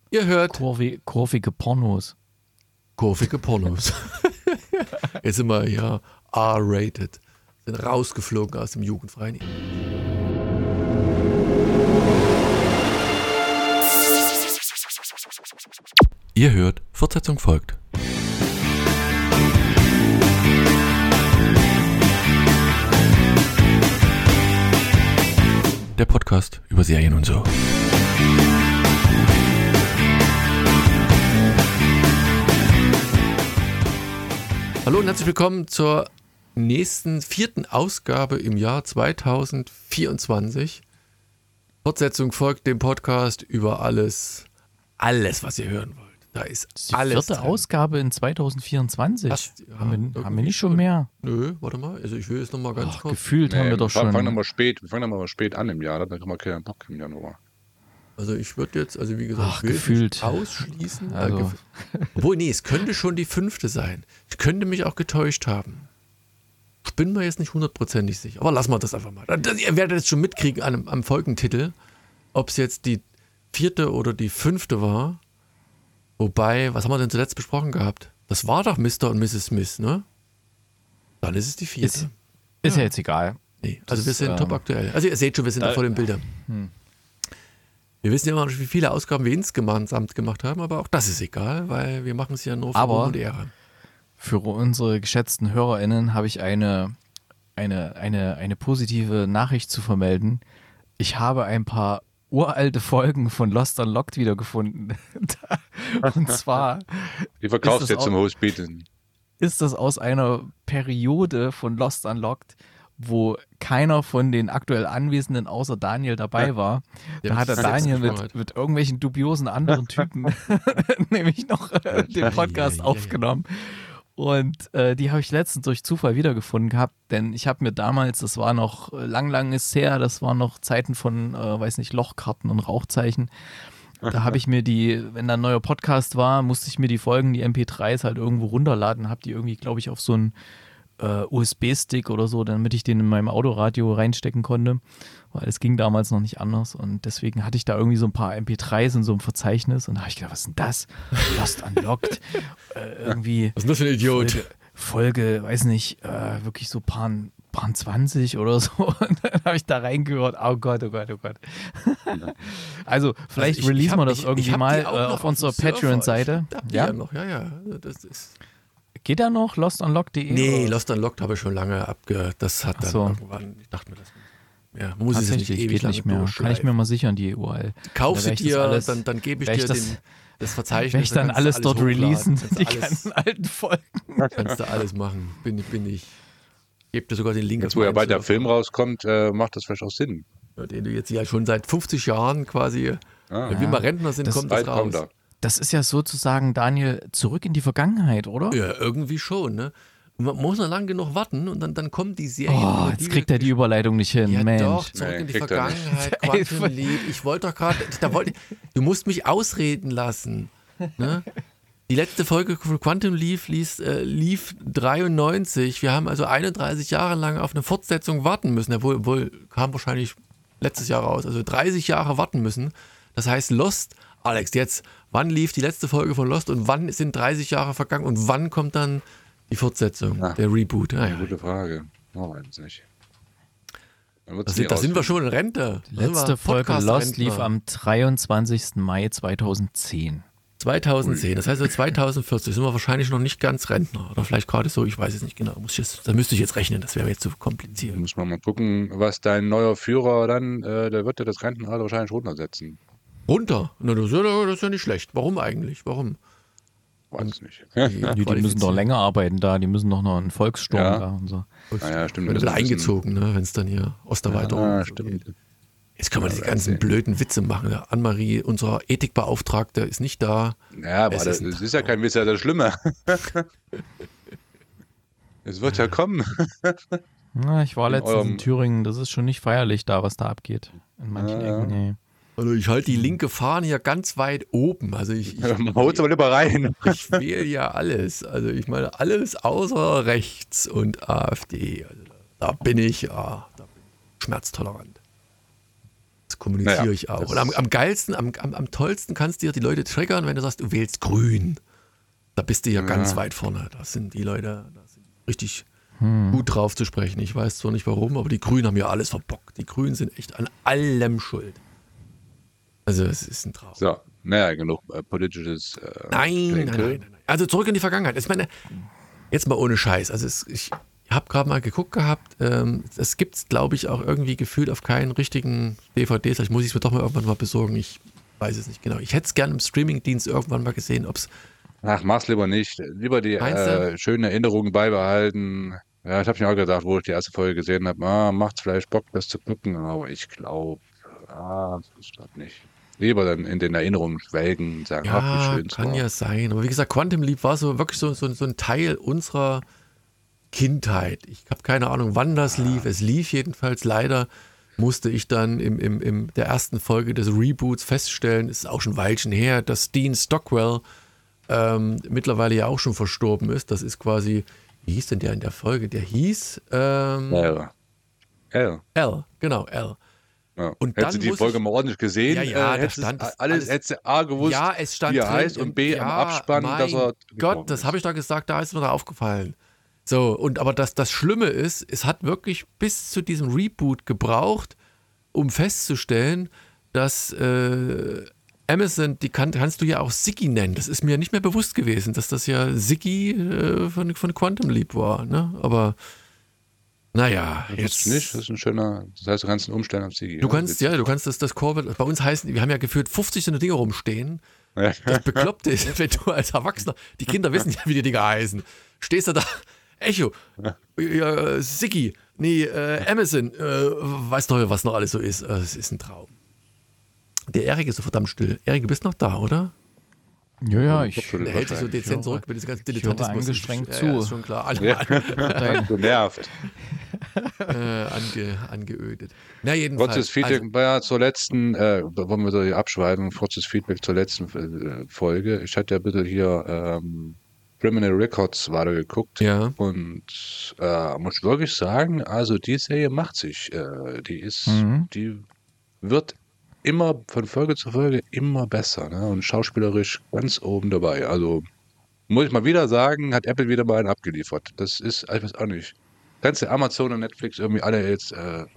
Ihr hört kurvige Pornos. Kurvige Pornos. Jetzt sind wir hier R-rated. Sind rausgeflogen aus dem jugendfreien. Ihr hört, Fortsetzung folgt. Der Podcast über Serien und so. Hallo und herzlich willkommen zur nächsten 4. Ausgabe im Jahr 2024. Fortsetzung folgt dem Podcast über alles, was ihr hören wollt. Da ist Die alles 4. drin. Ausgabe in 2024. haben wir nicht schon schon. mehr? Nö, warte mal. Also ich will jetzt nochmal ganz kurz. Gefühlt haben wir doch schon. Wir fangen mal spät an im Jahr, dann haben wir keinen Bock im Januar. Also ich würde jetzt, also wie gesagt, ich will gefühlt. nicht ausschließen. Also. Obwohl, nee, es könnte schon die 5. sein. Ich könnte mich auch getäuscht haben. Ich bin mir jetzt nicht 100% sicher. Aber lassen wir das einfach mal. Ihr werdet es schon mitkriegen am Folgentitel, ob es jetzt die 4. oder die 5. war. Wobei, was haben wir denn zuletzt besprochen gehabt? Das war doch Mr. und Mrs. Smith, ne? Dann ist es die 4. Ist ja jetzt egal. Nee, also wir Das, sind top aktuell. Also ihr seht schon, wir sind da voll im Bilder. Wir wissen ja immer noch nicht, wie viele Ausgaben wir insgesamt gemacht haben, aber auch das ist egal, weil wir machen es ja nur für Ruhm und Ehre. Für unsere geschätzten HörerInnen habe ich eine positive Nachricht zu vermelden. Ich habe ein paar uralte Folgen von Lost Unlocked wiedergefunden. Und zwar Die verkaufst du jetzt zum Hochbieten. ist das aus einer Periode von Lost Unlocked, wo keiner von den aktuell Anwesenden außer Daniel dabei war. Ja, Da hat der das ist Daniel selbst mit irgendwelchen dubiosen anderen Typen nämlich noch den Podcast aufgenommen. Und die habe ich letztens durch Zufall wiedergefunden gehabt, denn ich habe mir damals, das war noch lang ist her, das waren noch Zeiten von, Lochkarten und Rauchzeichen. Da habe ich mir wenn da ein neuer Podcast war, musste ich mir die Folgen, die MP3s halt irgendwo runterladen, habe die irgendwie, glaube ich, auf so einen USB-Stick oder so, damit ich den in meinem Autoradio reinstecken konnte, weil es ging damals noch nicht anders und deswegen hatte ich da irgendwie so ein paar MP3s in so einem Verzeichnis und da habe ich gedacht, was ist denn das? Lost Unlocked, irgendwie Was ist das für ein Idiot? Folge, weiß nicht, wirklich so paar 20 oder so und dann habe ich da reingehört, oh Gott. Also vielleicht Also releasen wir das ich irgendwie hab mal die auch noch auf unserer dem Server. Patreon-Seite. Ich hab die ja noch, ja. Das ist Geht da noch? LostUnlocked.de? nee, oder? Lost Unlocked habe ich schon lange das hat dann Ach so. irgendwann, ich dachte mir das. Ja, man muss es nicht Tatsächlich, ewig geht lange nicht mehr. Kann ich mir mal sichern, die URL. Kauf sie Da werd ich dir, das alles- dann gebe ich werd dir ich das Verzeichnis. Werde ich dann kannst du alles dort hochladen, releasen, kannst du die alles- ganzen alten Folgen. Kannst du alles machen. Bin ich. Gebe dir sogar den Link. Jetzt, auf wo ja meinen bald der Server, Film rauskommt, macht das vielleicht auch Sinn. den du jetzt ja schon seit 50 Jahren quasi, wenn wir mal Rentner sind, Das- kommt das Bald kommt raus. er. Das ist ja sozusagen, Daniel, zurück in die Vergangenheit, oder? Ja, irgendwie schon, ne? Man muss noch lange genug warten und dann kommt die Serie. Oh, über jetzt die kriegt er die Überleitung nicht hin, Ja Mensch. doch, zurück Nee, in die kriegt er nicht. Vergangenheit, Quantum Leap. Ich wollte doch gerade, du musst mich ausreden lassen. Ne? Die letzte Folge von Quantum Leap lief 93. Wir haben also 31 Jahre lang auf eine Fortsetzung warten müssen. Obwohl kam wahrscheinlich letztes Jahr raus. Also 30 Jahre warten müssen. Das heißt Lost, Alex, jetzt, wann lief die letzte Folge von Lost und wann sind 30 Jahre vergangen und wann kommt dann die Fortsetzung, der Reboot? Ah, ja. Gute Frage. Weiß nicht. Da sind wir schon in Rente. Die letzte Folge Lost lief am 23. Mai 2010. 2010, das heißt so 2040 sind wir wahrscheinlich noch nicht ganz Rentner. Oder vielleicht gerade so, ich weiß es nicht genau. Da müsste ich jetzt rechnen, das wäre jetzt zu kompliziert. Muss man mal gucken, was dein neuer Führer dann, der wird ja das Rentenalter wahrscheinlich runtersetzen. Runter? Na, das ist ja nicht schlecht. Warum eigentlich? Warum? Weiß es nicht. Die müssen doch länger arbeiten da, die müssen doch noch einen Volkssturm Ja. da und so. Ja, stimmt. Wird das ist ein eingezogen, ne, wenn es dann hier Osterweiterung Ja, so stimmt. geht. Jetzt können wir diese Ja, ganzen sehen. blöden Witze machen. Ja, Anne-Marie, unser Ethikbeauftragte, ist nicht da. Ja, aber Es das ist ein ist ja kein Witz, das ist schlimmer. Es wird ja kommen. Na, ich war In letztens in eurem- Thüringen, das ist schon nicht feierlich da, was da abgeht. In manchen Ja. Ecken, nee. Also ich halte die linke Fahne hier ganz weit oben. Also ich Haut's aber lieber rein. Ich wähle ja alles. Also ich meine alles außer rechts und AfD. Also da bin ich schmerztolerant. Das ist kommuniziere ich auch. Und am geilsten, am tollsten kannst du dir die Leute triggern, wenn du sagst, du wählst grün. Da bist du ja ganz weit vorne. Da sind die Leute richtig gut drauf zu sprechen. Ich weiß zwar nicht warum, aber die Grünen haben ja alles verbockt. Die Grünen sind echt an allem schuld. Also es ist ein Traum. So, naja, genug politisches Nein. Also zurück in die Vergangenheit. Ich meine, jetzt mal ohne Scheiß. Also ich habe gerade mal geguckt gehabt. Es gibt es, glaube ich, auch irgendwie gefühlt auf keinen richtigen DVDs. Vielleicht muss ich es mir doch mal irgendwann mal besorgen. Ich weiß es nicht genau. Ich hätte es gerne im Streamingdienst irgendwann mal gesehen, ob es... Ach, mach's lieber nicht. Lieber die schönen Erinnerungen beibehalten. Ja, ich habe mir auch gedacht, wo ich die erste Folge gesehen habe, macht's vielleicht Bock, das zu gucken, aber ich glaube, das ist das nicht. Lieber dann in den Erinnerungen schwelgen und sagen, ach, wie schön es kann war. ja sein. Aber wie gesagt, Quantum Leap war so wirklich so ein Teil unserer Kindheit. Ich habe keine Ahnung, wann das lief. Es lief jedenfalls. Leider musste ich dann in der ersten Folge des Reboots feststellen, ist auch schon ein Weilchen her, dass Dean Stockwell mittlerweile ja auch schon verstorben ist. Das ist quasi, wie hieß denn der in der Folge? Der hieß L. Genau, L. Ja. Und hättest du die Folge mal ordentlich gesehen, hättest du A gewusst, ja, es stand wie er drin, heißt und B am Abspann, dass er Gott, das habe ich doch gesagt, da ist mir da aufgefallen. So, aber das Schlimme ist, es hat wirklich bis zu diesem Reboot gebraucht, um festzustellen, dass Amazon, die kannst du ja auch Ziggy nennen. Das ist mir nicht mehr bewusst gewesen, dass das ja Ziggy von Quantum Leap war. Ne? Aber naja, jetzt nicht. Das ist ein schöner. Das heißt, du kannst ihn umstellen auf Ziggy. Du kannst das Corvette. Bei uns heißen, wir haben ja gefühlt 50 so eine Dinger rumstehen. Ja. Das Bekloppte ist, wenn du als Erwachsener, die Kinder wissen ja, wie die Dinger heißen. Stehst du da, Echo, Ziggy, Amazon, weißt du, was noch alles so ist. Es ist ein Traum. Der Erik ist so verdammt still. Erik, du bist noch da, oder? Ja, Der hält sich so dezent zurück mit diesem ganzen Dilettantismus. Angestrengt zu. Ja, ist schon klar. Genervt. Angeödet. Na, jedenfalls. Kurzes Feedback zur letzten, wollen wir so abschweifen, kurzes Feedback zur letzten Folge. Ich hatte ja bitte hier Criminal Records weitergeguckt. Ja. Und muss wirklich sagen, also die Serie macht sich. Die wird immer von Folge zu Folge immer besser, ne? Und schauspielerisch ganz oben dabei. Also muss ich mal wieder sagen, hat Apple wieder mal einen abgeliefert. Das ist, ich weiß auch nicht. Ganze Amazon und Netflix irgendwie alle jetzt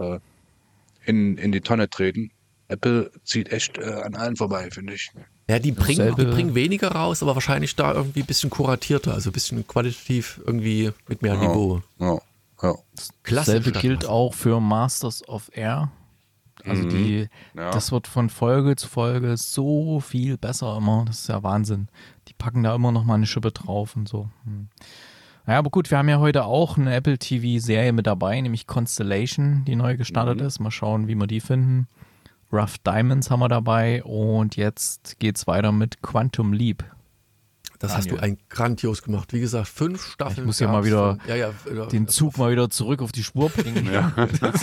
in die Tonne treten. Apple zieht echt an allen vorbei, finde ich. Ja, die bringen weniger raus, aber wahrscheinlich da irgendwie ein bisschen kuratierter, also ein bisschen qualitativ irgendwie mit mehr Niveau. Ja. Klasse. Dasselbe gilt auch für Masters of Air. Also das wird von Folge zu Folge so viel besser immer. Das ist ja Wahnsinn. Die packen da immer noch mal eine Schippe drauf und so. Naja, aber gut, wir haben ja heute auch eine Apple TV-Serie mit dabei, nämlich Constellation, die neu gestartet ist. Mal schauen, wie wir die finden. Rough Diamonds haben wir dabei und jetzt geht's weiter mit Quantum Leap. Das hast du grandios gemacht. Wie gesagt, 5 Staffeln. Ich muss ja mal wieder den Zug mal wieder zurück auf die Spur bringen. Ja.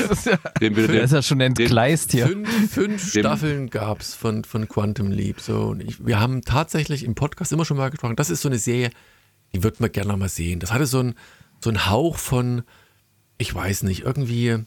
Der ist ja schon entgleist hier. 5 Staffeln gab es von Quantum Leap. So, und wir haben tatsächlich im Podcast immer schon mal gesprochen, das ist so eine Serie, die wird man gerne mal sehen. Das hatte so ein Hauch von, ich weiß nicht, irgendwie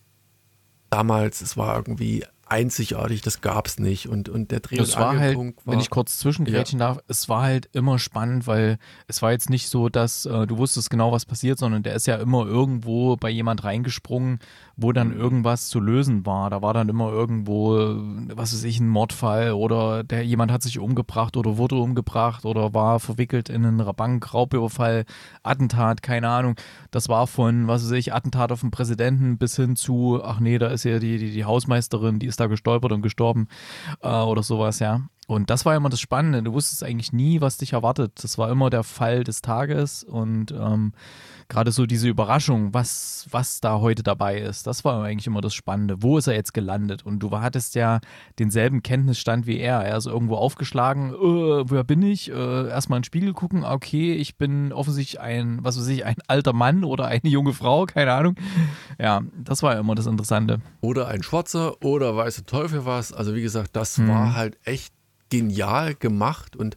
damals, es war irgendwie einzigartig, das gab es nicht und der Dreh- und Angelpunkt war, wenn ich kurz zwischengrätschen darf, es war halt immer spannend, weil es war jetzt nicht so, dass du wusstest genau, was passiert, sondern der ist ja immer irgendwo bei jemand reingesprungen, wo dann irgendwas zu lösen war. Da war dann immer irgendwo, was weiß ich, ein Mordfall oder jemand hat sich umgebracht oder wurde umgebracht oder war verwickelt in einen Bankraubüberfall, Attentat, keine Ahnung. Das war von, was weiß ich, Attentat auf den Präsidenten bis hin zu, ach nee, da ist ja die Hausmeisterin, die ist da gestolpert und gestorben oder sowas, ja. Und das war immer das Spannende. Du wusstest eigentlich nie, was dich erwartet. Das war immer der Fall des Tages und gerade so diese Überraschung, was da heute dabei ist, das war eigentlich immer das Spannende. Wo ist er jetzt gelandet? Und du hattest ja denselben Kenntnisstand wie er. Er ist irgendwo aufgeschlagen, wer bin ich? Erstmal in den Spiegel gucken, okay, ich bin offensichtlich ein alter Mann oder eine junge Frau, keine Ahnung. Ja, das war ja immer das Interessante. Oder ein Schwarzer oder weiß der Teufel was. Also wie gesagt, das war halt echt genial gemacht und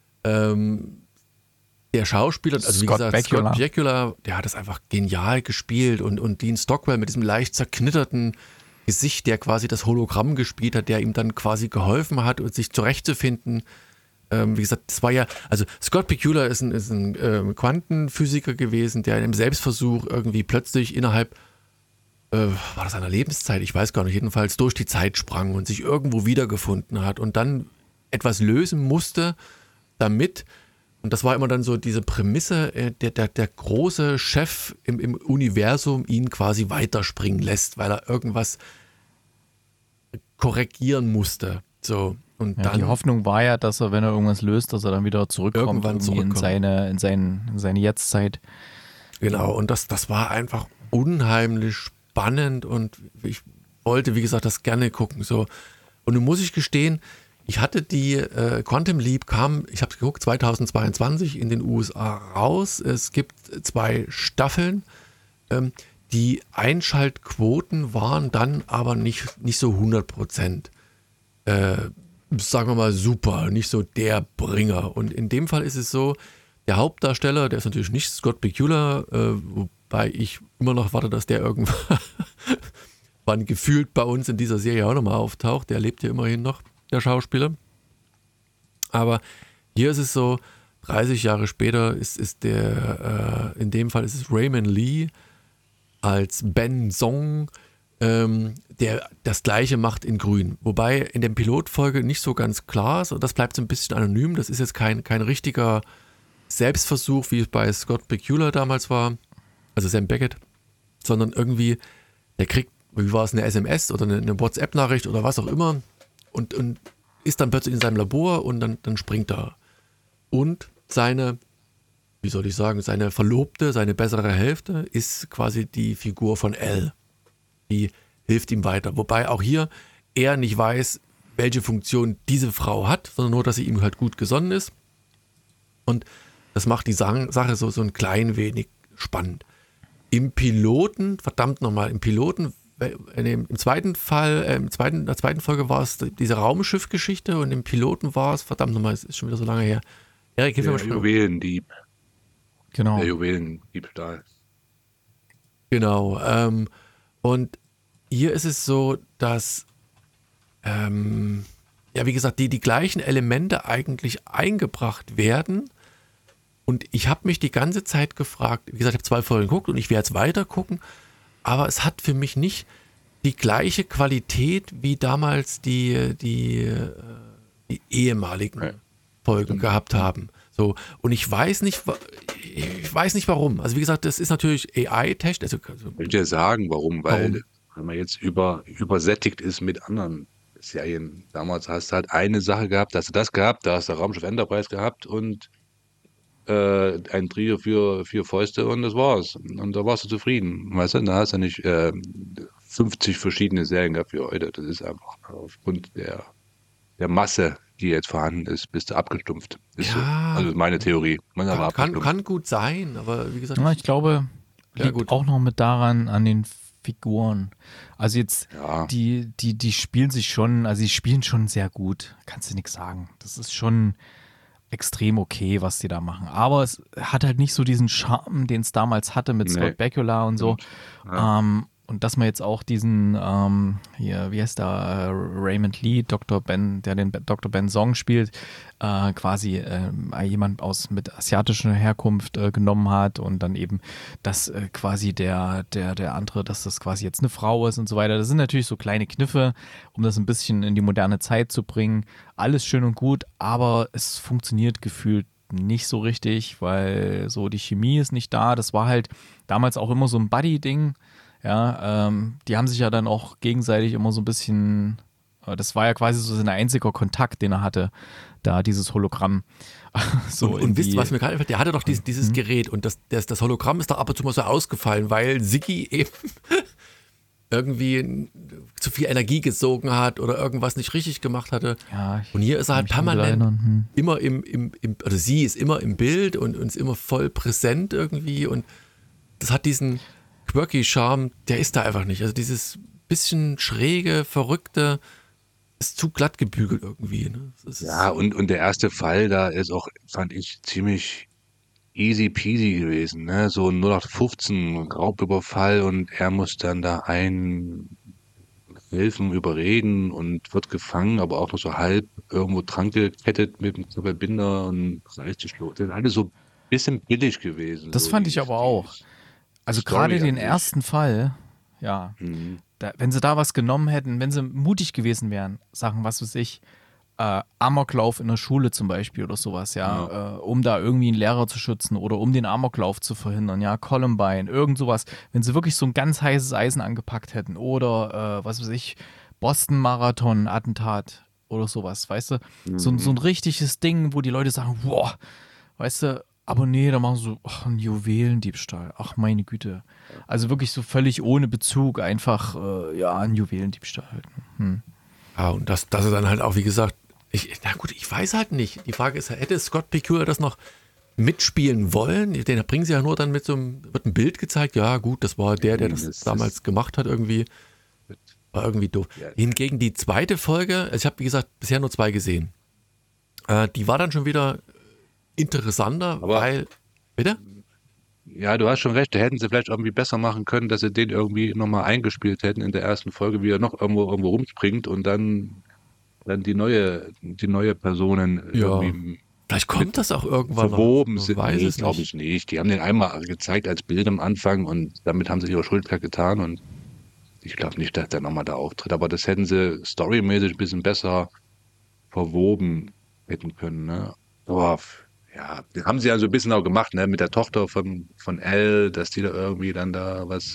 der Schauspieler, also wie gesagt, Scott Bakula, der hat das einfach genial gespielt und Dean Stockwell mit diesem leicht zerknitterten Gesicht, der quasi das Hologramm gespielt hat, der ihm dann quasi geholfen hat und sich zurechtzufinden. Wie gesagt, das war ja, also Scott Bakula ist ein Quantenphysiker gewesen, der in einem Selbstversuch irgendwie plötzlich innerhalb, war das einer Lebenszeit, ich weiß gar nicht, jedenfalls durch die Zeit sprang und sich irgendwo wiedergefunden hat und dann etwas lösen musste, damit, und das war immer dann so diese Prämisse, der große Chef im Universum ihn quasi weiterspringen lässt, weil er irgendwas korrigieren musste. So. Und Ja, dann die Hoffnung war ja, dass er, wenn er irgendwas löst, dass er dann wieder zurückkommt Irgendwann irgendwie in seine Jetztzeit. Genau, und das war einfach unheimlich spannend und ich wollte, wie gesagt, das gerne gucken. So. Und nun muss ich gestehen, ich hatte die Quantum Leap ich habe es geguckt, 2022 in den USA raus. Es gibt 2 Staffeln. Die Einschaltquoten waren dann aber nicht so 100%. Sagen wir mal super, nicht so der Bringer. Und in dem Fall ist es so, der Hauptdarsteller, der ist natürlich nicht Scott Bakula, wobei ich immer noch warte, dass der irgendwann gefühlt bei uns in dieser Serie auch nochmal auftaucht. Der lebt ja immerhin noch, der Schauspieler. Aber hier ist es so, 30 Jahre später ist der, in dem Fall ist es Raymond Lee als Ben Song, der das Gleiche macht in Grün. Wobei in der Pilotfolge nicht so ganz klar ist, und das bleibt so ein bisschen anonym, das ist jetzt kein richtiger Selbstversuch, wie es bei Scott Bakula damals war, also Sam Beckett, sondern irgendwie, der kriegt, wie war es, eine SMS oder eine WhatsApp-Nachricht oder was auch immer und ist dann plötzlich in seinem Labor und dann springt er. Und seine Verlobte, seine bessere Hälfte ist quasi die Figur von Elle. Die hilft ihm weiter. Wobei auch hier er nicht weiß, welche Funktion diese Frau hat, sondern nur, dass sie ihm halt gut gesonnen ist. Und das macht die Sache so ein klein wenig spannend. Im Piloten, im zweiten Fall, in der zweiten Folge war es diese Raumschiff-Geschichte und im Piloten war es, verdammt nochmal, es ist schon wieder so lange her. Erik, hilf mir mal Der Juwelendieb. Genau. Der Juwelendieb da. Genau. Und hier ist es so, dass wie gesagt, die gleichen Elemente eigentlich eingebracht werden. Und ich habe mich die ganze Zeit gefragt, wie gesagt, ich habe 2 Folgen geguckt und ich werde jetzt weiter gucken, aber es hat für mich nicht die gleiche Qualität wie damals die ehemaligen Folgen gehabt haben. So, und ich weiß nicht warum. Also wie gesagt, das ist natürlich AI-Technik. Ich will dir sagen, warum, weil man jetzt übersättigt ist mit anderen Serien. Damals hast du halt eine Sache gehabt, hast du das gehabt, da hast du Raumschiff Enterprise gehabt und ein Trio für 4 Fäuste und das war's. Und da warst du zufrieden. Weißt du, da hast du nicht 50 verschiedene Serien gehabt wie heute. Das ist einfach aufgrund der Masse, die jetzt vorhanden ist, bist du abgestumpft. Ist so. Also meine Theorie. Man ist aber abgestumpft. Kann gut sein, aber wie gesagt. Ja, ich glaube, liegt gut. auch noch mit daran an den Figuren. Also jetzt, die spielen sich schon, also sie spielen schon sehr gut. Kannst du nichts sagen. Das ist schon extrem okay, was die da machen. Aber es hat halt nicht so diesen Charme, den es damals hatte mit Scott Bakula und so. Ja. Und dass man jetzt auch diesen, wie heißt der, Raymond Lee, Dr. Ben, der den Dr. Ben Song spielt, quasi jemand mit asiatischer Herkunft genommen hat und dann eben, dass quasi der andere, dass das quasi jetzt eine Frau ist und so weiter. Das sind natürlich so kleine Kniffe, um das ein bisschen in die moderne Zeit zu bringen. Alles schön und gut, aber es funktioniert gefühlt nicht so richtig, weil so die Chemie ist nicht da. Das war halt damals auch immer so ein Buddy-Ding. Ja, die haben sich ja dann auch gegenseitig immer so ein bisschen, das war ja quasi so sein einziger Kontakt, den er hatte, da dieses Hologramm. So und wisst ihr, was mir gerade einfällt? Der hatte doch dieses Gerät und das Hologramm ist da ab und zu mal so ausgefallen, weil Siggi eben irgendwie zu viel Energie gesogen hat oder irgendwas nicht richtig gemacht hatte. Ja, und hier ist er halt permanent immer oder sie ist immer im Bild und ist immer voll präsent irgendwie und das hat diesen quirky Charme, der ist da einfach nicht. Also dieses bisschen schräge, verrückte ist zu glatt gebügelt irgendwie. Ne? Ja, und der erste Fall da ist auch, fand ich, ziemlich easy peasy gewesen. Ne? So ein 0815 Raubüberfall und er muss dann da einen Helfen überreden und wird gefangen, aber auch noch so halb irgendwo dran gekettet mit dem Verbinder und reißt sich los. Das ist alles so ein bisschen billig gewesen. Das so fand ich aber auch. Also Story gerade den an sich. ersten Fall, ja, wenn sie da was genommen hätten, wenn sie mutig gewesen wären, Sachen, was weiß ich, Amoklauf in der Schule zum Beispiel oder sowas, um da irgendwie einen Lehrer zu schützen oder um den Amoklauf zu verhindern, ja, Columbine, irgend sowas, wenn sie wirklich so ein ganz heißes Eisen angepackt hätten oder, was weiß ich, Boston-Marathon-Attentat oder sowas, weißt du, so ein richtiges Ding, wo die Leute sagen, boah, weißt du, aber nee, da machen sie so, ein Juwelendiebstahl, ach meine Güte, also wirklich so völlig ohne Bezug, einfach, ein Juwelendiebstahl halt. Ja, und dass er dann halt auch, wie gesagt, ich weiß halt nicht. Die Frage ist, hätte Scott Bakula das noch mitspielen wollen? Den bringen sie ja nur dann mit wird ein Bild gezeigt. Ja, gut, das war der das damals gemacht hat irgendwie. War irgendwie doof. Ja. Hingegen die zweite Folge, also ich habe, wie gesagt, bisher nur 2 gesehen. Die war dann schon wieder interessanter, weil, bitte? Ja, du hast schon recht, da hätten sie vielleicht irgendwie besser machen können, dass sie den irgendwie nochmal eingespielt hätten in der ersten Folge, wie er noch irgendwo rumspringt und dann die neue Personen irgendwie vielleicht kommt das auch irgendwann verwoben noch. sind. Nee, glaube ich nicht. Die haben den einmal gezeigt als Bild am Anfang und damit haben sie ihre Schuld getan und ich glaube nicht, dass der nochmal da auftritt, aber das hätten sie storymäßig ein bisschen besser verwoben hätten können, ne? Aber ja, das haben sie ja so ein bisschen auch gemacht, ne, mit der Tochter von Al, dass die da irgendwie dann da was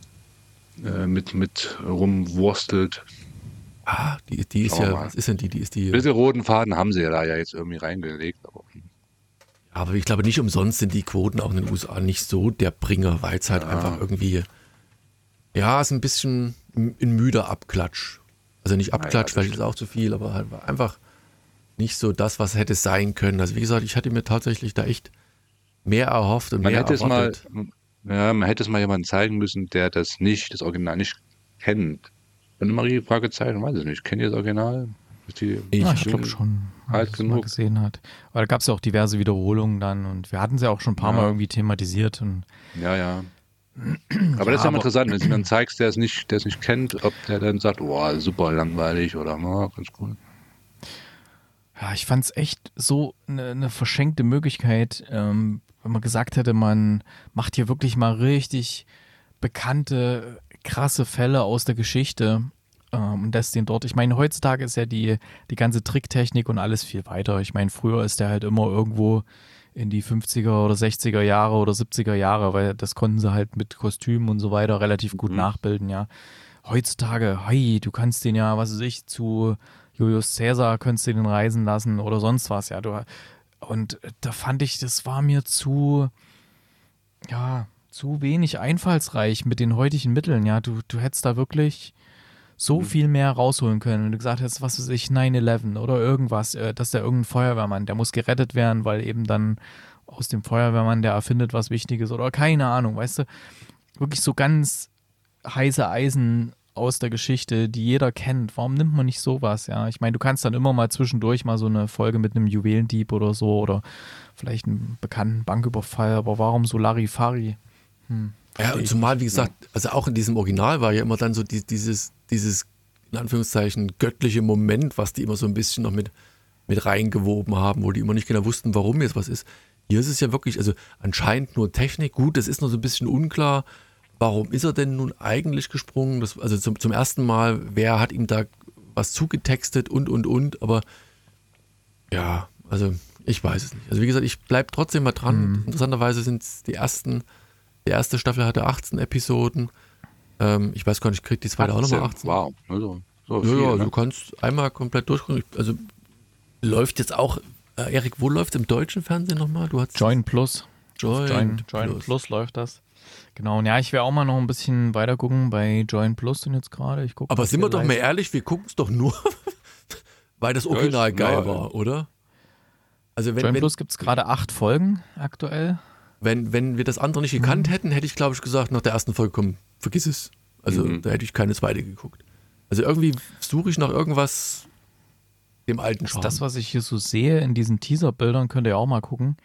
mit rumwurstelt. Ah, die ist ja, was ist denn die? Die ist die. Ein bisschen roten Faden haben sie ja da jetzt irgendwie reingelegt. Aber ich glaube, nicht umsonst sind die Quoten auch in den USA nicht so der Bringer, weil es halt einfach irgendwie, ist ein bisschen ein müder Abklatsch. Also nicht Abklatsch, vielleicht ist auch zu viel, aber halt einfach nicht so das, was hätte sein können. Also wie gesagt, ich hatte mir tatsächlich da echt mehr erhofft und mehr erwartet. Man hätte es mal jemandem zeigen müssen, der das Original nicht kennt. Marie, Fragezeichen, weiß ich nicht. Kennt ihr das Original? Ich glaube schon, alt dass genug mal gesehen hat. Aber da gab es ja auch diverse Wiederholungen dann und wir hatten es ja auch schon ein paar Mal irgendwie thematisiert. Und ja. Aber das ist ja mal interessant, wenn du dann zeigst, der es nicht kennt, ob der dann sagt, oh, super langweilig oder ganz cool. Ja, ich fand es echt so eine verschenkte Möglichkeit, wenn man gesagt hätte, man macht hier wirklich mal richtig bekannte, krasse Fälle aus der Geschichte und lässt den dort. Ich meine, heutzutage ist ja die ganze Tricktechnik und alles viel weiter. Ich meine, früher ist der halt immer irgendwo in die 50er oder 60er Jahre oder 70er Jahre, weil das konnten sie halt mit Kostümen und so weiter relativ gut nachbilden, ja. Heutzutage, du kannst den ja, was weiß ich, zu Julius Caesar könntest du den reisen lassen oder sonst was, ja. Und da fand ich, das war mir zu wenig einfallsreich mit den heutigen Mitteln, ja. Du hättest da wirklich so viel mehr rausholen können. Wenn du gesagt hättest, was weiß ich, 9/11 oder irgendwas, dass der irgendein Feuerwehrmann, der muss gerettet werden, weil eben dann aus dem Feuerwehrmann, der erfindet was Wichtiges oder keine Ahnung, weißt du. Wirklich so ganz heiße Eisen aus der Geschichte, die jeder kennt. Warum nimmt man nicht sowas, ja? Ich meine, du kannst dann immer mal zwischendurch mal so eine Folge mit einem Juwelendieb oder so oder vielleicht einen bekannten Banküberfall, aber warum so Larifari? Ja, und zumal, wie gesagt, also auch in diesem Original war ja immer dann so dieses in Anführungszeichen göttliche Moment, was die immer so ein bisschen noch mit reingewoben haben, wo die immer nicht genau wussten, warum jetzt was ist. Hier ist es ja wirklich, also anscheinend nur Technik. Gut, das ist noch so ein bisschen unklar. Warum ist er denn nun eigentlich gesprungen? Also zum ersten Mal, wer hat ihm da was zugetextet und, aber ja, also ich weiß es nicht. Also wie gesagt, ich bleibe trotzdem mal dran. Interessanterweise sind es die erste Staffel hatte 18 Episoden. Ich weiß gar nicht, kriegt die zweite auch nochmal 18? Wow. Also, du kannst einmal komplett durchgucken. Also läuft jetzt auch, Erik, wo läuft es im deutschen Fernsehen nochmal? Join Plus. Join Plus läuft das. Genau, und ja, ich werde auch mal noch ein bisschen weiter gucken bei Join Plus und jetzt gerade. Aber sind wir doch mal ehrlich, wir gucken es doch nur, weil das Original geil war, oder? Also Join Plus gibt es gerade 8 Folgen aktuell. Wenn wir das andere nicht gekannt hätten, hätte ich, glaube ich, gesagt, nach der ersten Folge, komm, vergiss es. Also da hätte ich keine zweite geguckt. Also irgendwie suche ich nach irgendwas dem alten Charme. Das, was ich hier so sehe in diesen Teaser-Bildern, könnt ihr auch mal gucken.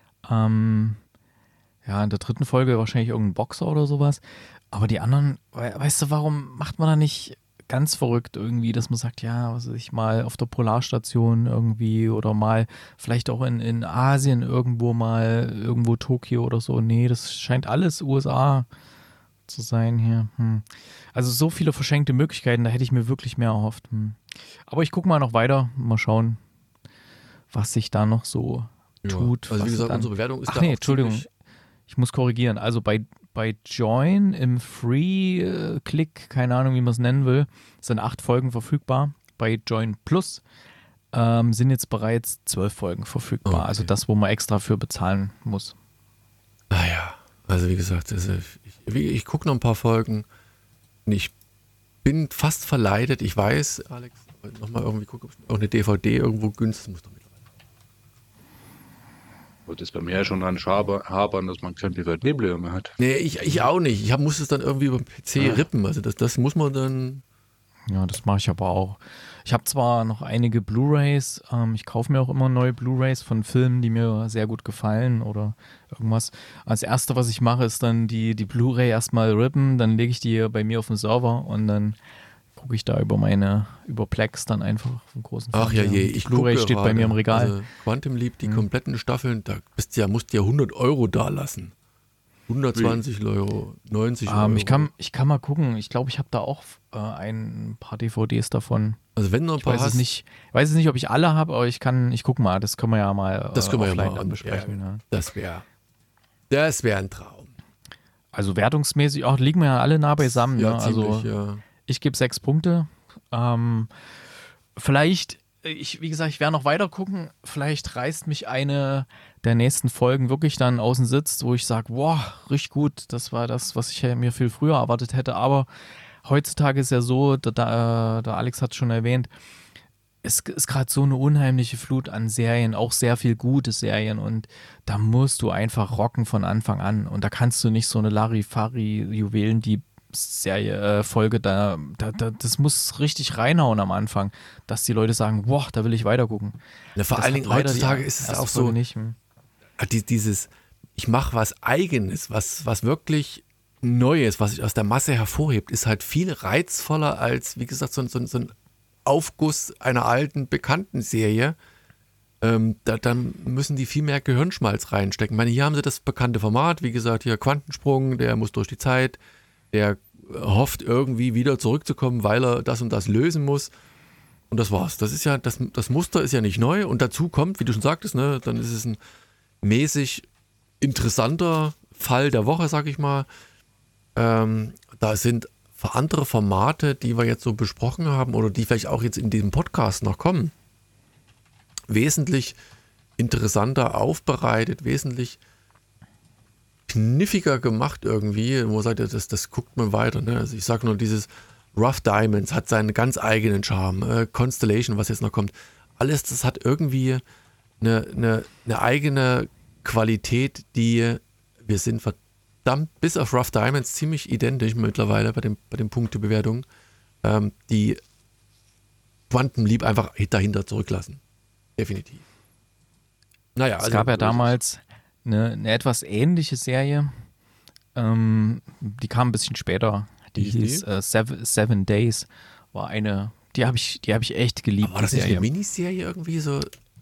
In der 3. Folge wahrscheinlich irgendein Boxer oder sowas. Aber die anderen, weißt du, warum macht man da nicht ganz verrückt irgendwie, dass man sagt, ja, was weiß ich, mal auf der Polarstation irgendwie oder mal vielleicht auch in Asien irgendwo Tokio oder so. Nee, das scheint alles USA zu sein hier. Also so viele verschenkte Möglichkeiten, da hätte ich mir wirklich mehr erhofft. Aber ich gucke mal noch weiter, mal schauen, was sich da noch so tut. Also wie gesagt, unsere Bewertung ist Ach nee, Entschuldigung, ich muss korrigieren. Also bei Join im Free-Click, keine Ahnung, wie man es nennen will, sind 8 Folgen verfügbar. Bei Join Plus sind jetzt bereits 12 Folgen verfügbar. Okay. Also das, wo man extra für bezahlen muss. Naja, also wie gesagt, ich gucke noch ein paar Folgen und ich bin fast verleitet. Ich weiß, Alex, nochmal irgendwie gucken, ob auch eine DVD irgendwo günstig muss. Das ist bei mir ja schon an Habern, dass man kein DVD-Player mehr hat. Nee, ich auch nicht. Ich muss es dann irgendwie über den PC rippen. Also das muss man dann... Ja, das mache ich aber auch. Ich habe zwar noch einige Blu-Rays, ich kaufe mir auch immer neue Blu-Rays von Filmen, die mir sehr gut gefallen oder irgendwas. Als Erste, was ich mache, ist dann die Blu-Ray erstmal rippen, dann lege ich die bei mir auf den Server und dann gucke ich da über Plex dann einfach auf den großen Fernseher. Ach ja, ich Blu-ray steht bei mir im Regal. Also Quantum Leap, die kompletten Staffeln, da musst du ja 100 Euro da lassen. 120 Euro, 90 Euro. Ich kann mal gucken. Ich glaube, ich habe da auch ein paar DVDs davon. Also wenn du ein paar hast. Ich weiß es nicht, ob ich alle habe, aber ich gucke mal. Das können wir ja mal offline besprechen. Ja. Das wäre ein Traum. Also wertungsmäßig auch liegen wir ja alle nah beisammen. Ja, ne? ziemlich, also ja. Ich gebe 6 Punkte. Vielleicht, wie gesagt, ich werde noch weiter gucken. Vielleicht reißt mich eine der nächsten Folgen wirklich dann aus dem Sitz, wo ich sage, boah, richtig gut. Das war das, was ich mir viel früher erwartet hätte. Aber heutzutage ist ja so, der Alex hat es schon erwähnt, es ist gerade so eine unheimliche Flut an Serien, auch sehr viel gute Serien. Und da musst du einfach rocken von Anfang an. Und da kannst du nicht so eine Larifari-Juwelen, die Folge, das muss richtig reinhauen am Anfang, dass die Leute sagen, boah, da will ich weiter gucken. Ja, vor allen Dingen heutzutage ist es auch so, nicht. Dieses, ich mache was Eigenes, was wirklich Neues, was sich aus der Masse hervorhebt, ist halt viel reizvoller als, wie gesagt, so ein Aufguss einer alten, bekannten Serie. Dann müssen die viel mehr Gehirnschmalz reinstecken. Ich meine, hier haben sie das bekannte Format, wie gesagt, hier Quantensprung, der muss durch die Zeit, der hofft irgendwie wieder zurückzukommen, weil er das und das lösen muss. Und das war's. Das ist ja, das Muster ist ja nicht neu. Und dazu kommt, wie du schon sagtest, ne, dann ist es ein mäßig interessanter Fall der Woche, sag ich mal. Da sind andere Formate, die wir jetzt so besprochen haben oder die vielleicht auch jetzt in diesem Podcast noch kommen, wesentlich interessanter aufbereitet, wesentlich kniffiger gemacht irgendwie, wo man sagt, das guckt man weiter. Ne? Also ich sage nur, dieses Rough Diamonds hat seinen ganz eigenen Charme. Constellation, was jetzt noch kommt, alles, das hat irgendwie eine eigene Qualität, die wir sind verdammt, bis auf Rough Diamonds, ziemlich identisch mittlerweile bei den Punktebewertungen, die Quantum Leap einfach dahinter zurücklassen. Definitiv. Naja, es gab ja damals eine etwas ähnliche Serie, die kam ein bisschen später, die hieß Seven Days, war eine, die habe ich echt geliebt. Aber war das nicht eine Miniserie irgendwie so?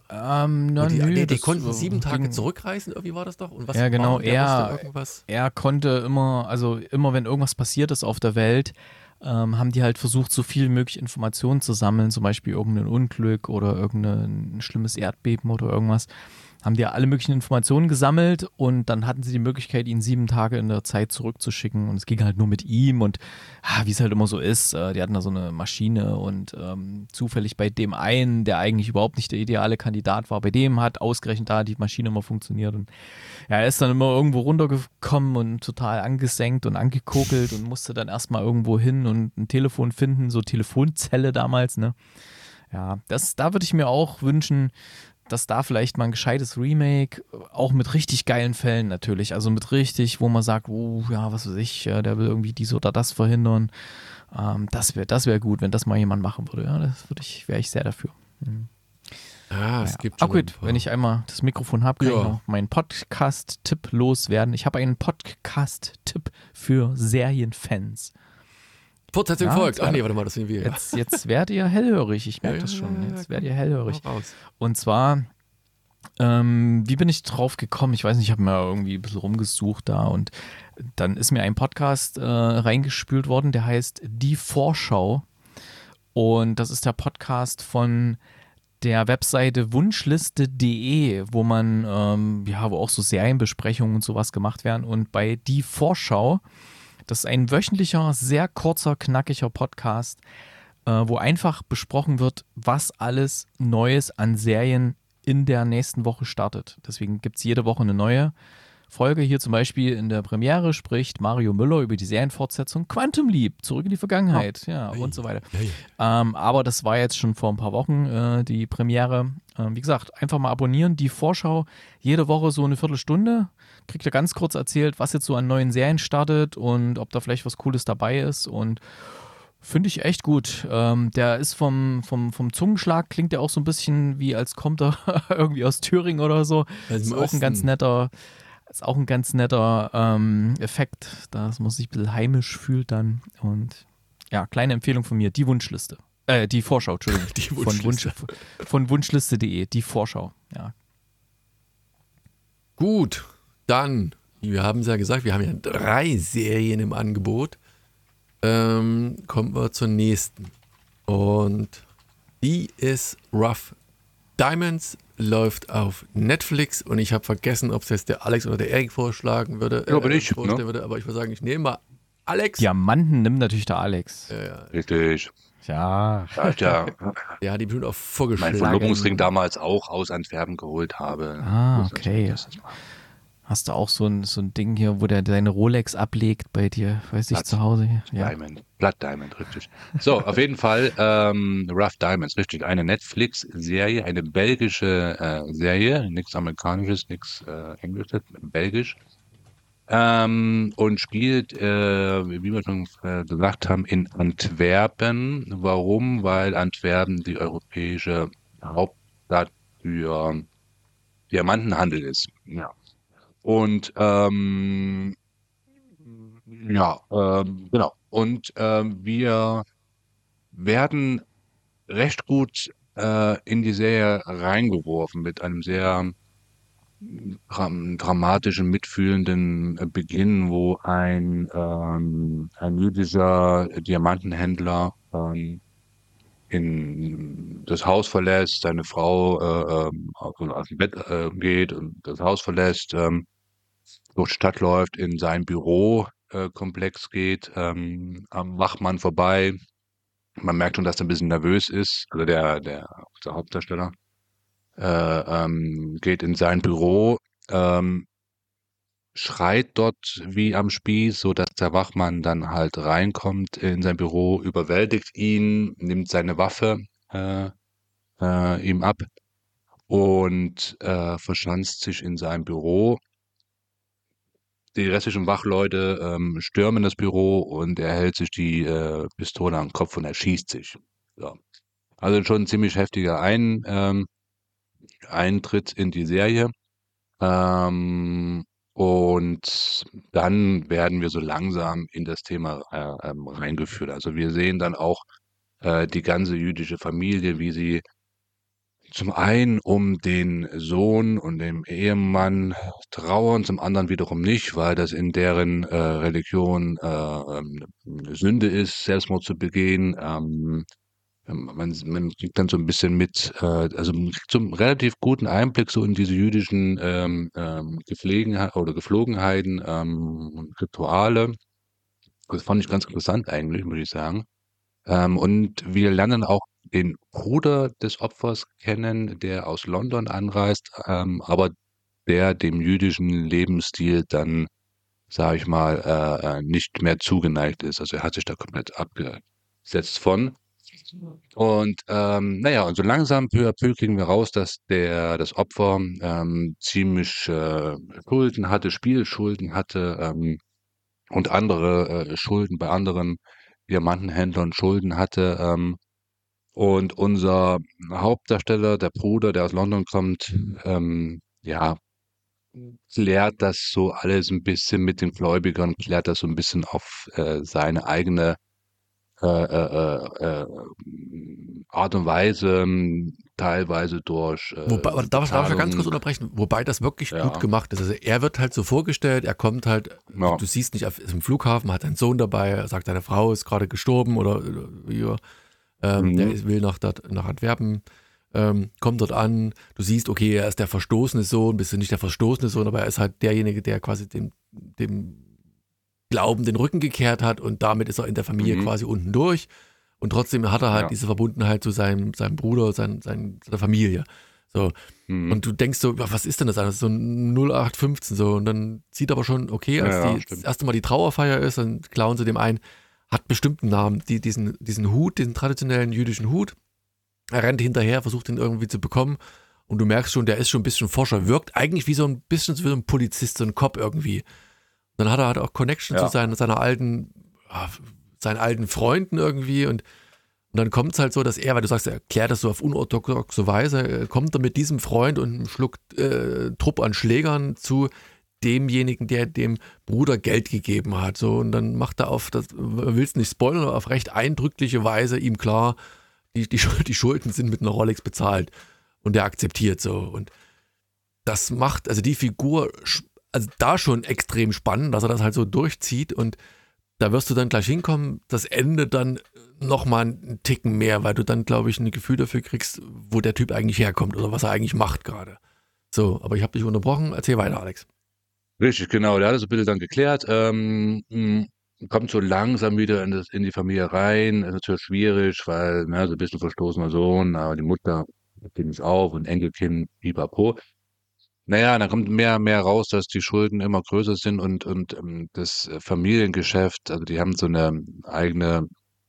Die konnten 7 Tage zurückreisen, irgendwie war das doch? Und was ja, genau, er konnte immer, also immer wenn irgendwas passiert ist auf der Welt, haben die halt versucht, so viel möglich Informationen zu sammeln, zum Beispiel irgendein Unglück oder irgendein schlimmes Erdbeben oder irgendwas. Haben die alle möglichen Informationen gesammelt und dann hatten sie die Möglichkeit, ihn 7 Tage in der Zeit zurückzuschicken und es ging halt nur mit ihm und wie es halt immer so ist, die hatten da so eine Maschine und zufällig bei dem einen, der eigentlich überhaupt nicht der ideale Kandidat war, bei dem hat ausgerechnet da die Maschine immer funktioniert und er ist dann immer irgendwo runtergekommen und total angesenkt und angekokelt und musste dann erstmal irgendwo hin und ein Telefon finden, so Telefonzelle damals, ne? Ja, da würde ich mir auch wünschen, dass da vielleicht mal ein gescheites Remake, auch mit richtig geilen Fällen natürlich, also mit richtig, wo man sagt, oh ja, was weiß ich, der will irgendwie dies oder das verhindern. Das wär gut, wenn das mal jemand machen würde. Ja, wäre ich sehr dafür. Es gibt schon gut, wenn ich einmal das Mikrofon habe, kann ich noch meinen Podcast-Tipp loswerden. Ich habe einen Podcast-Tipp für Serienfans. Fortsetzung Ja, folgt. jetzt Ach nee, warte mal, das sind wir. Jetzt werdet ihr hellhörig, ich merke das schon. Jetzt werdet ihr hellhörig. Und zwar, wie bin ich drauf gekommen? Ich weiß nicht, ich habe mir irgendwie ein bisschen rumgesucht da und dann ist mir ein Podcast reingespült worden, der heißt Die Vorschau. Und das ist der Podcast von der Webseite wunschliste.de, wo man, wo auch so Serienbesprechungen und sowas gemacht werden. Und bei Die Vorschau, das ist ein wöchentlicher, sehr kurzer, knackiger Podcast, wo einfach besprochen wird, was alles Neues an Serien in der nächsten Woche startet. Deswegen gibt es jede Woche eine neue Folge. Hier zum Beispiel in der Premiere spricht Mario Müller über die Serienfortsetzung Quantum Leap, Zurück in die Vergangenheit, und so weiter. Aber das war jetzt schon vor ein paar Wochen die Premiere. Wie gesagt, einfach mal abonnieren, die Vorschau, jede Woche so eine Viertelstunde. Kriegt ihr ganz kurz erzählt, was jetzt so an neuen Serien startet und ob da vielleicht was Cooles dabei ist, und finde ich echt gut. Der ist vom Zungenschlag, klingt der auch so ein bisschen wie, als kommt er irgendwie aus Thüringen oder so. Das ist auch ein ganz netter Effekt, dass man sich ein bisschen heimisch fühlt dann. Und ja, kleine Empfehlung von mir, die Wunschliste. Die Vorschau, Entschuldigung. Die Wunschliste. Von wunschliste.de, die Vorschau, ja. Gut, dann, wir haben es ja gesagt, wir haben ja 3 Serien im Angebot. Kommen wir zur nächsten. Und die ist Rough Diamonds, läuft auf Netflix, und ich habe vergessen, ob es jetzt der Alex oder der Erik vorschlagen würde. Aber ich, vorstellen würde, aber ich würde sagen, ich nehme mal Alex. Diamanten nimmt natürlich der Alex. Richtig. Ja. Ja. Der hat die bestimmt auch Mein vorgeschlagen. Verlobungsring damals auch aus Antwerpen geholt habe. Okay. Hast du auch so ein Ding hier, wo der deine Rolex ablegt bei dir, weiß ich, zu Hause? Ja. Blood Diamond, richtig. So, auf jeden Fall Rough Diamonds, richtig. Eine Netflix-Serie, eine belgische Serie, nichts Amerikanisches, nichts Englisches, belgisch. Und spielt, wie wir schon gesagt haben, in Antwerpen. Warum? Weil Antwerpen die europäische Hauptstadt für Diamantenhandel ist. Ja. Und genau. Und wir werden recht gut in die Serie reingeworfen mit einem sehr dramatischen, mitfühlenden Beginn, wo ein jüdischer Diamantenhändler in das Haus verlässt, seine Frau aus dem Bett geht und das Haus verlässt, durch die Stadt läuft, in sein Bürokomplex geht, am Wachmann vorbei. Man merkt schon, dass er ein bisschen nervös ist, also der Hauptdarsteller. Geht in sein Büro, schreit dort wie am Spieß, so dass der Wachmann dann halt reinkommt in sein Büro, überwältigt ihn, nimmt seine Waffe ihm ab und verschanzt sich in seinem Büro. Die restlichen Wachleute stürmen das Büro und er hält sich die Pistole am Kopf und erschießt sich. So. Also schon ein ziemlich heftiger Eintritt in die Serie. Und dann werden wir so langsam in das Thema reingeführt. Also wir sehen dann auch die ganze jüdische Familie, wie sie zum einen um den Sohn und den Ehemann trauern, zum anderen wiederum nicht, weil das in deren Religion eine Sünde ist, Selbstmord zu begehen. Man kriegt dann so ein bisschen mit, also man kriegt so einen relativ guten Einblick so in diese jüdischen Geflogenheiten und Rituale. Das fand ich ganz interessant eigentlich, muss ich sagen. Und wir lernen auch den Bruder des Opfers kennen, der aus London anreist, aber der dem jüdischen Lebensstil dann, sage ich mal, nicht mehr zugeneigt ist. Also er hat sich da komplett abgesetzt von. Und und so langsam peu à peu kriegen wir raus, dass das Opfer ziemlich Schulden hatte, Spielschulden hatte und andere Schulden bei anderen Diamantenhändlern Schulden hatte. Und unser Hauptdarsteller, der Bruder, der aus London kommt, klärt das so alles ein bisschen mit den Gläubigern, klärt das so ein bisschen auf seine eigene Art und Weise, teilweise durch Wobei, darf ich ja ganz kurz unterbrechen, wobei das wirklich gut gemacht ist. Also er wird halt so vorgestellt, er kommt halt, du siehst nicht, ist im Flughafen, hat seinen Sohn dabei, er sagt, seine Frau ist gerade gestorben oder der will nach Antwerpen, kommt dort an, du siehst, okay, er ist der verstoßene Sohn, bist du nicht der verstoßene Sohn, aber er ist halt derjenige, der quasi dem Glauben den Rücken gekehrt hat und damit ist er in der Familie quasi unten durch und trotzdem hat er halt diese Verbundenheit zu seinem Bruder, seiner Familie. So. Und du denkst so, was ist denn das? Das ist so ein 0815 so und dann sieht aber schon, okay, als das erste Mal die Trauerfeier ist, dann klauen sie dem ein, hat bestimmt einen Namen, diesen Hut, diesen traditionellen jüdischen Hut. Er rennt hinterher, versucht ihn irgendwie zu bekommen und du merkst schon, der ist schon ein bisschen Forscher, wirkt eigentlich wie so ein bisschen wie so ein Polizist, so ein Cop irgendwie. Dann hat er halt auch Connection zu seinen alten Freunden irgendwie und dann kommt es halt so, dass er, weil du sagst, er erklärt das so auf unorthodoxe Weise, kommt er mit diesem Freund und einem Schluck Trupp an Schlägern zu demjenigen, der dem Bruder Geld gegeben hat. So, und dann macht er willst nicht spoilern, aber auf recht eindrückliche Weise ihm klar, die Schulden sind mit einer Rolex bezahlt und der akzeptiert so. Und das macht, also die Figur da schon extrem spannend, dass er das halt so durchzieht und da wirst du dann gleich hinkommen, das Ende dann nochmal einen Ticken mehr, weil du dann, glaube ich, ein Gefühl dafür kriegst, wo der Typ eigentlich herkommt oder was er eigentlich macht gerade. So, aber ich habe dich unterbrochen, erzähl weiter, Alex. Richtig, genau, der hat das so ein bisschen dann geklärt, kommt so langsam wieder in die Familie rein, ist natürlich schwierig, weil, so ein bisschen verstoßener Sohn, aber die Mutter geht nicht auf und Enkelkind, pipapo. Naja, dann kommt mehr raus, dass die Schulden immer größer sind und das Familiengeschäft, also die haben so eine eigene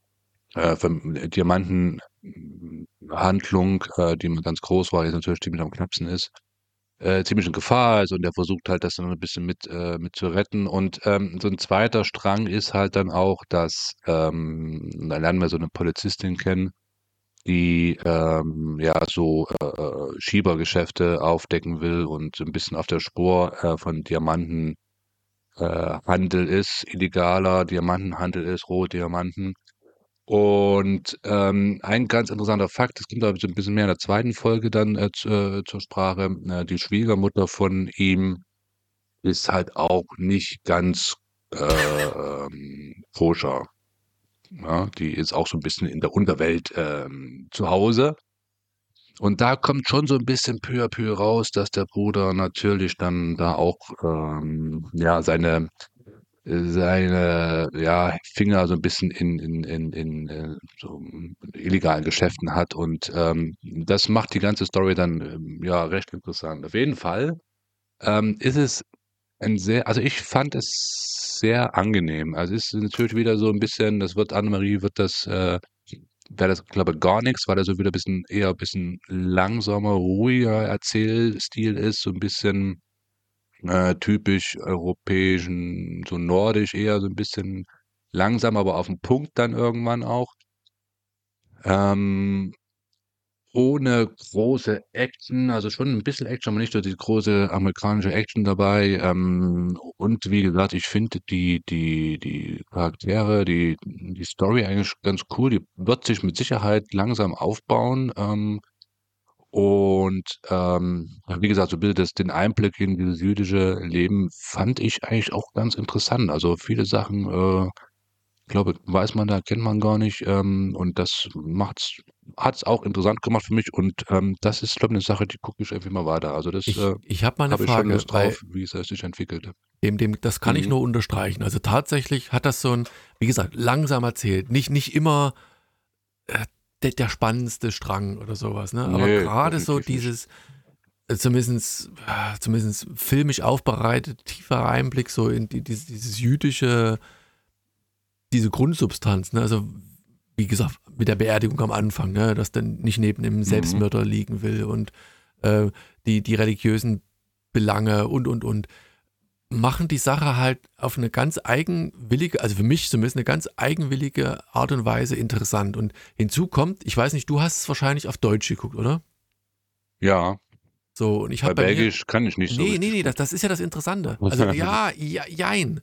Diamantenhandlung, die mal ganz groß war, jetzt natürlich ziemlich am knappsten ist, ziemlich in Gefahr ist und der versucht halt, das dann ein bisschen mit zu retten. Und so ein zweiter Strang ist halt dann auch, dass da lernen wir so eine Polizistin kennen, die so Schiebergeschäfte aufdecken will und so ein bisschen auf der Spur von Diamantenhandel Handel ist, illegaler Diamantenhandel ist, rohe Diamanten. Und ein ganz interessanter Fakt, das kommt aber so ein bisschen mehr in der zweiten Folge dann zur Sprache, die Schwiegermutter von ihm ist halt auch nicht ganz koscher. Ja, die ist auch so ein bisschen in der Unterwelt zu Hause. Und da kommt schon so ein bisschen peu à peu raus, dass der Bruder natürlich dann da auch seine Finger so ein bisschen in so illegalen Geschäften hat und das macht die ganze Story dann recht interessant. Auf jeden Fall ist es also ich fand es sehr angenehm. Also es ist natürlich wieder so ein bisschen, Annemarie wird das, wäre das, glaube ich, gar nichts, weil er so wieder eher ein bisschen langsamer, ruhiger Erzählstil ist, so ein bisschen typisch europäischen, so nordisch eher so ein bisschen langsam, aber auf den Punkt dann irgendwann auch. Ähm, ohne große Action, also schon ein bisschen Action, aber nicht so die große amerikanische Action dabei. Und wie gesagt, ich finde die Charaktere, die Story eigentlich ganz cool. Die wird sich mit Sicherheit langsam aufbauen. Wie gesagt, so ein bisschen den Einblick in dieses jüdische Leben fand ich eigentlich auch ganz interessant. Also viele Sachen, glaube, weiß man da, kennt man gar nicht. Und das hat's auch interessant gemacht für mich. Und das ist, glaube ich, eine Sache, die gucke ich irgendwie mal weiter. Also das Ich habe mal eine habe ich schon Frage, Lust drauf, wie es sich entwickelt. das kann ich nur unterstreichen. Also tatsächlich hat das so ein, wie gesagt, langsam erzählt. Nicht immer der spannendste Strang oder sowas, ne? Aber Nee, gerade so definitiv nicht. zumindest filmisch aufbereitet, tiefer Einblick so in dieses jüdische, diese Grundsubstanz, ne? Also wie gesagt, mit der Beerdigung am Anfang, ne? Dass dann nicht neben einem Selbstmörder liegen will und die religiösen Belange und machen die Sache halt auf eine ganz eigenwillige, also für mich zumindest eine ganz eigenwillige Art und Weise interessant. Und hinzu kommt, ich weiß nicht, du hast es wahrscheinlich auf Deutsch geguckt, oder? Ja, So, und ich bei habe bei mir, Belgisch kann ich nicht so nee, richtig gut. das ist ja das Interessante. Also jein.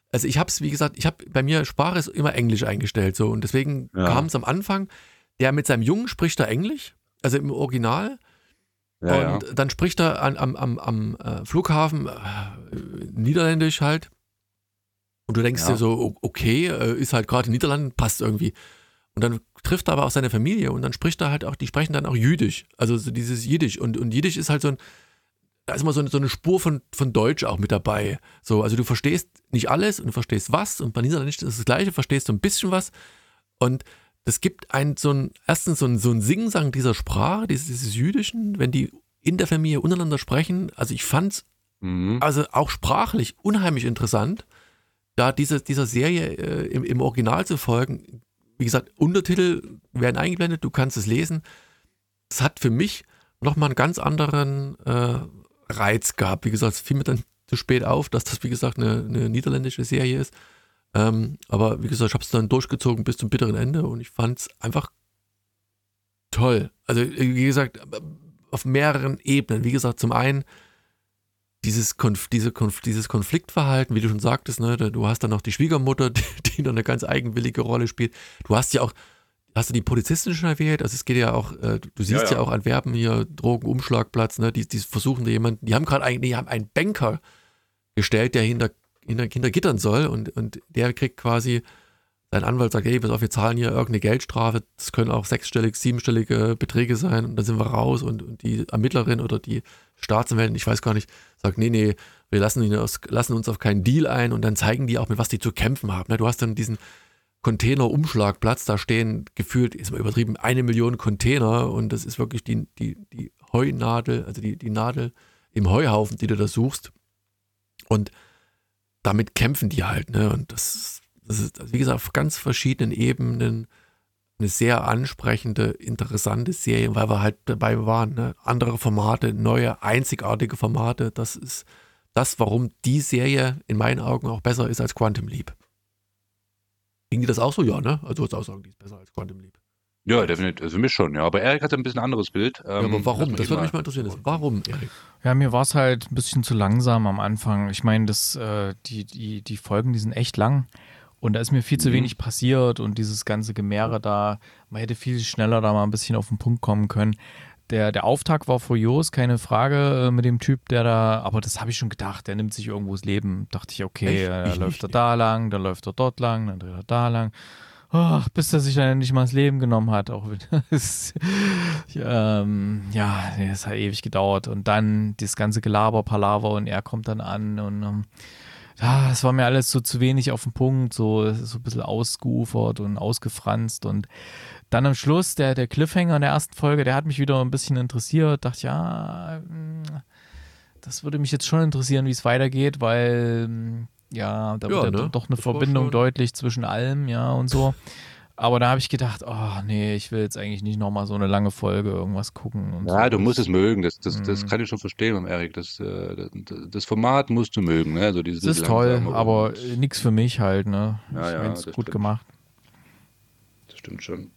Also ich habe es, wie gesagt, bei mir Sprache ist immer Englisch eingestellt so und deswegen kam es am Anfang, der mit seinem Jungen spricht da Englisch, also im Original und dann spricht er am Flughafen Niederländisch halt und du denkst dir so, okay, ist halt gerade in den Niederlanden, passt irgendwie. Und dann trifft er aber auch seine Familie und dann spricht er halt auch, die sprechen dann auch Jüdisch, also so dieses Jiddisch und Jiddisch ist halt so ein, da ist immer so eine Spur von Deutsch auch mit dabei. So, also du verstehst nicht alles und du verstehst was und bei Niederländisch ist das Gleiche, verstehst du ein bisschen was und das gibt erstens so ein Singsang dieser Sprache, dieses Jüdischen, wenn die in der Familie untereinander sprechen. Also ich fand's also auch sprachlich unheimlich interessant, da dieser Serie im Original zu folgen. Wie gesagt, Untertitel werden eingeblendet, du kannst es lesen. Es hat für mich nochmal einen ganz anderen Reiz gehabt. Wie gesagt, es fiel mir dann zu spät auf, dass das, wie gesagt, eine niederländische Serie ist. Aber wie gesagt, ich habe es dann durchgezogen bis zum bitteren Ende und ich fand es einfach toll. Also wie gesagt, auf mehreren Ebenen. Wie gesagt, zum einen dieses Konfliktverhalten, wie du schon sagtest, ne, du hast dann noch die Schwiegermutter, die noch eine ganz eigenwillige Rolle spielt. Du hast ja auch, hast du die Polizistin schon erwähnt? Also es geht ja auch, du siehst ja auch Antwerpen hier, Drogenumschlagplatz, ne, die versuchen da jemanden, die haben einen Banker gestellt, der hinter Gittern soll und der kriegt quasi, sein Anwalt sagt, hey, pass auf, wir zahlen hier irgendeine Geldstrafe, das können auch 6-stellige, 7-stellige Beträge sein und dann sind wir raus und die Ermittlerin oder die Staatsanwältin, ich weiß gar nicht, sagt, nee, wir lassen uns auf keinen Deal ein und dann zeigen die auch, mit was die zu kämpfen haben. Ne? Du hast dann diesen Container-Umschlagplatz, da stehen gefühlt, ist mal übertrieben, 1 Million Container und das ist wirklich die Heunadel, also die Nadel im Heuhaufen, die du da suchst und damit kämpfen die halt, ne? Und das ist, wie gesagt, auf ganz verschiedenen Ebenen eine sehr ansprechende, interessante Serie, weil wir halt dabei waren, ne? Andere Formate, neue, einzigartige Formate, das ist das, warum die Serie in meinen Augen auch besser ist als Quantum Leap. Ging dir das auch so? Ja, ne? Also du würdest auch sagen, die ist besser als Quantum Leap. Ja, definitiv, für mich schon, ja. Aber Erik hat ein bisschen anderes Bild. Ja, aber warum? Das würde mich mal interessieren. Warum, Erik? Ja, mir war es halt ein bisschen zu langsam am Anfang. Ich meine, die Folgen, die sind echt lang. Und da ist mir viel zu wenig passiert und dieses ganze Gemäre da, man hätte viel schneller da mal ein bisschen auf den Punkt kommen können. Der Auftakt war furios, keine Frage, mit dem Typ, der da, aber das habe ich schon gedacht, der nimmt sich irgendwo das Leben. Dachte ich, okay, dann läuft er da lang, dann läuft er dort lang, dann dreht er da lang. Bis er sich dann endlich mal das Leben genommen hat. Auch das hat ewig gedauert. Und dann das ganze Gelaber, Palaver und er kommt dann an und es war mir alles so zu wenig auf den Punkt, so ein bisschen ausgeufert und ausgefranst und dann am Schluss der Cliffhanger in der ersten Folge, der hat mich wieder ein bisschen interessiert, dachte ja, das würde mich jetzt schon interessieren, wie es weitergeht, weil da wird ja doch eine Verbindung deutlich zwischen allem, ja und so. Aber da habe ich gedacht, ich will jetzt eigentlich nicht nochmal so eine lange Folge irgendwas gucken. Und ja, so. Du musst es mögen, das kann ich schon verstehen, Erik. Das Format musst du mögen, ne? Also das ist toll, aber nichts für mich halt, ne? Ich meine, es ist gut gemacht. Das stimmt schon.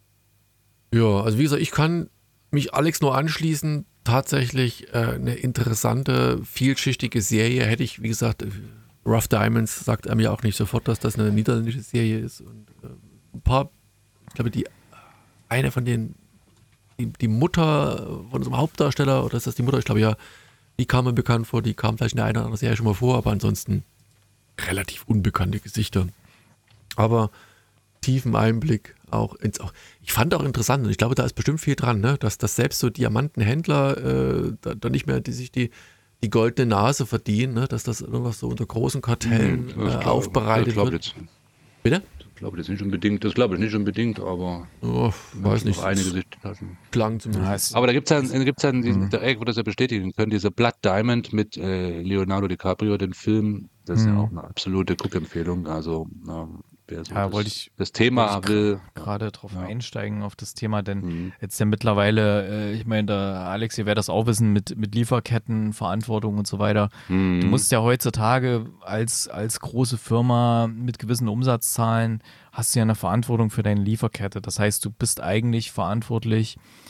Ja, also wie gesagt, ich kann mich Alex nur anschließen. Tatsächlich eine interessante, vielschichtige Serie. Hätte ich, wie gesagt, Rough Diamonds sagt einem ja auch nicht sofort, dass das eine niederländische Serie ist. Und ein paar, ich glaube, eine von denen, die Mutter von unserem Hauptdarsteller, oder ist das die Mutter? Ich glaube ja, die kam mir bekannt vor, die kam vielleicht in der einen oder anderen Serie schon mal vor, aber ansonsten relativ unbekannte Gesichter. Aber tiefen Einblick auch ich fand auch interessant, und ich glaube, da ist bestimmt viel dran, ne? Dass selbst so Diamantenhändler da nicht mehr sich die goldene Nase verdienen, ne? Dass das irgendwas so unter großen Kartellen aufbereitet wird. Bitte? Das glaube ich nicht unbedingt, aber weiß nicht. Einige Sichttaschen. Klang zumindest. Aber da gibt's dann der Erik wird das ja bestätigen können, dieser Blood Diamond mit Leonardo DiCaprio, den Film, das ist ja auch eine absolute Guckempfehlung. Also wer so das Thema will. Gerade drauf einsteigen auf das Thema, denn jetzt ja mittlerweile, ich meine, der Alex, ihr werdet das auch wissen, mit Lieferketten, Verantwortung und so weiter. Du musst ja heutzutage als große Firma mit gewissen Umsatzzahlen, hast du ja eine Verantwortung für deine Lieferkette. Das heißt, du bist eigentlich verantwortlich,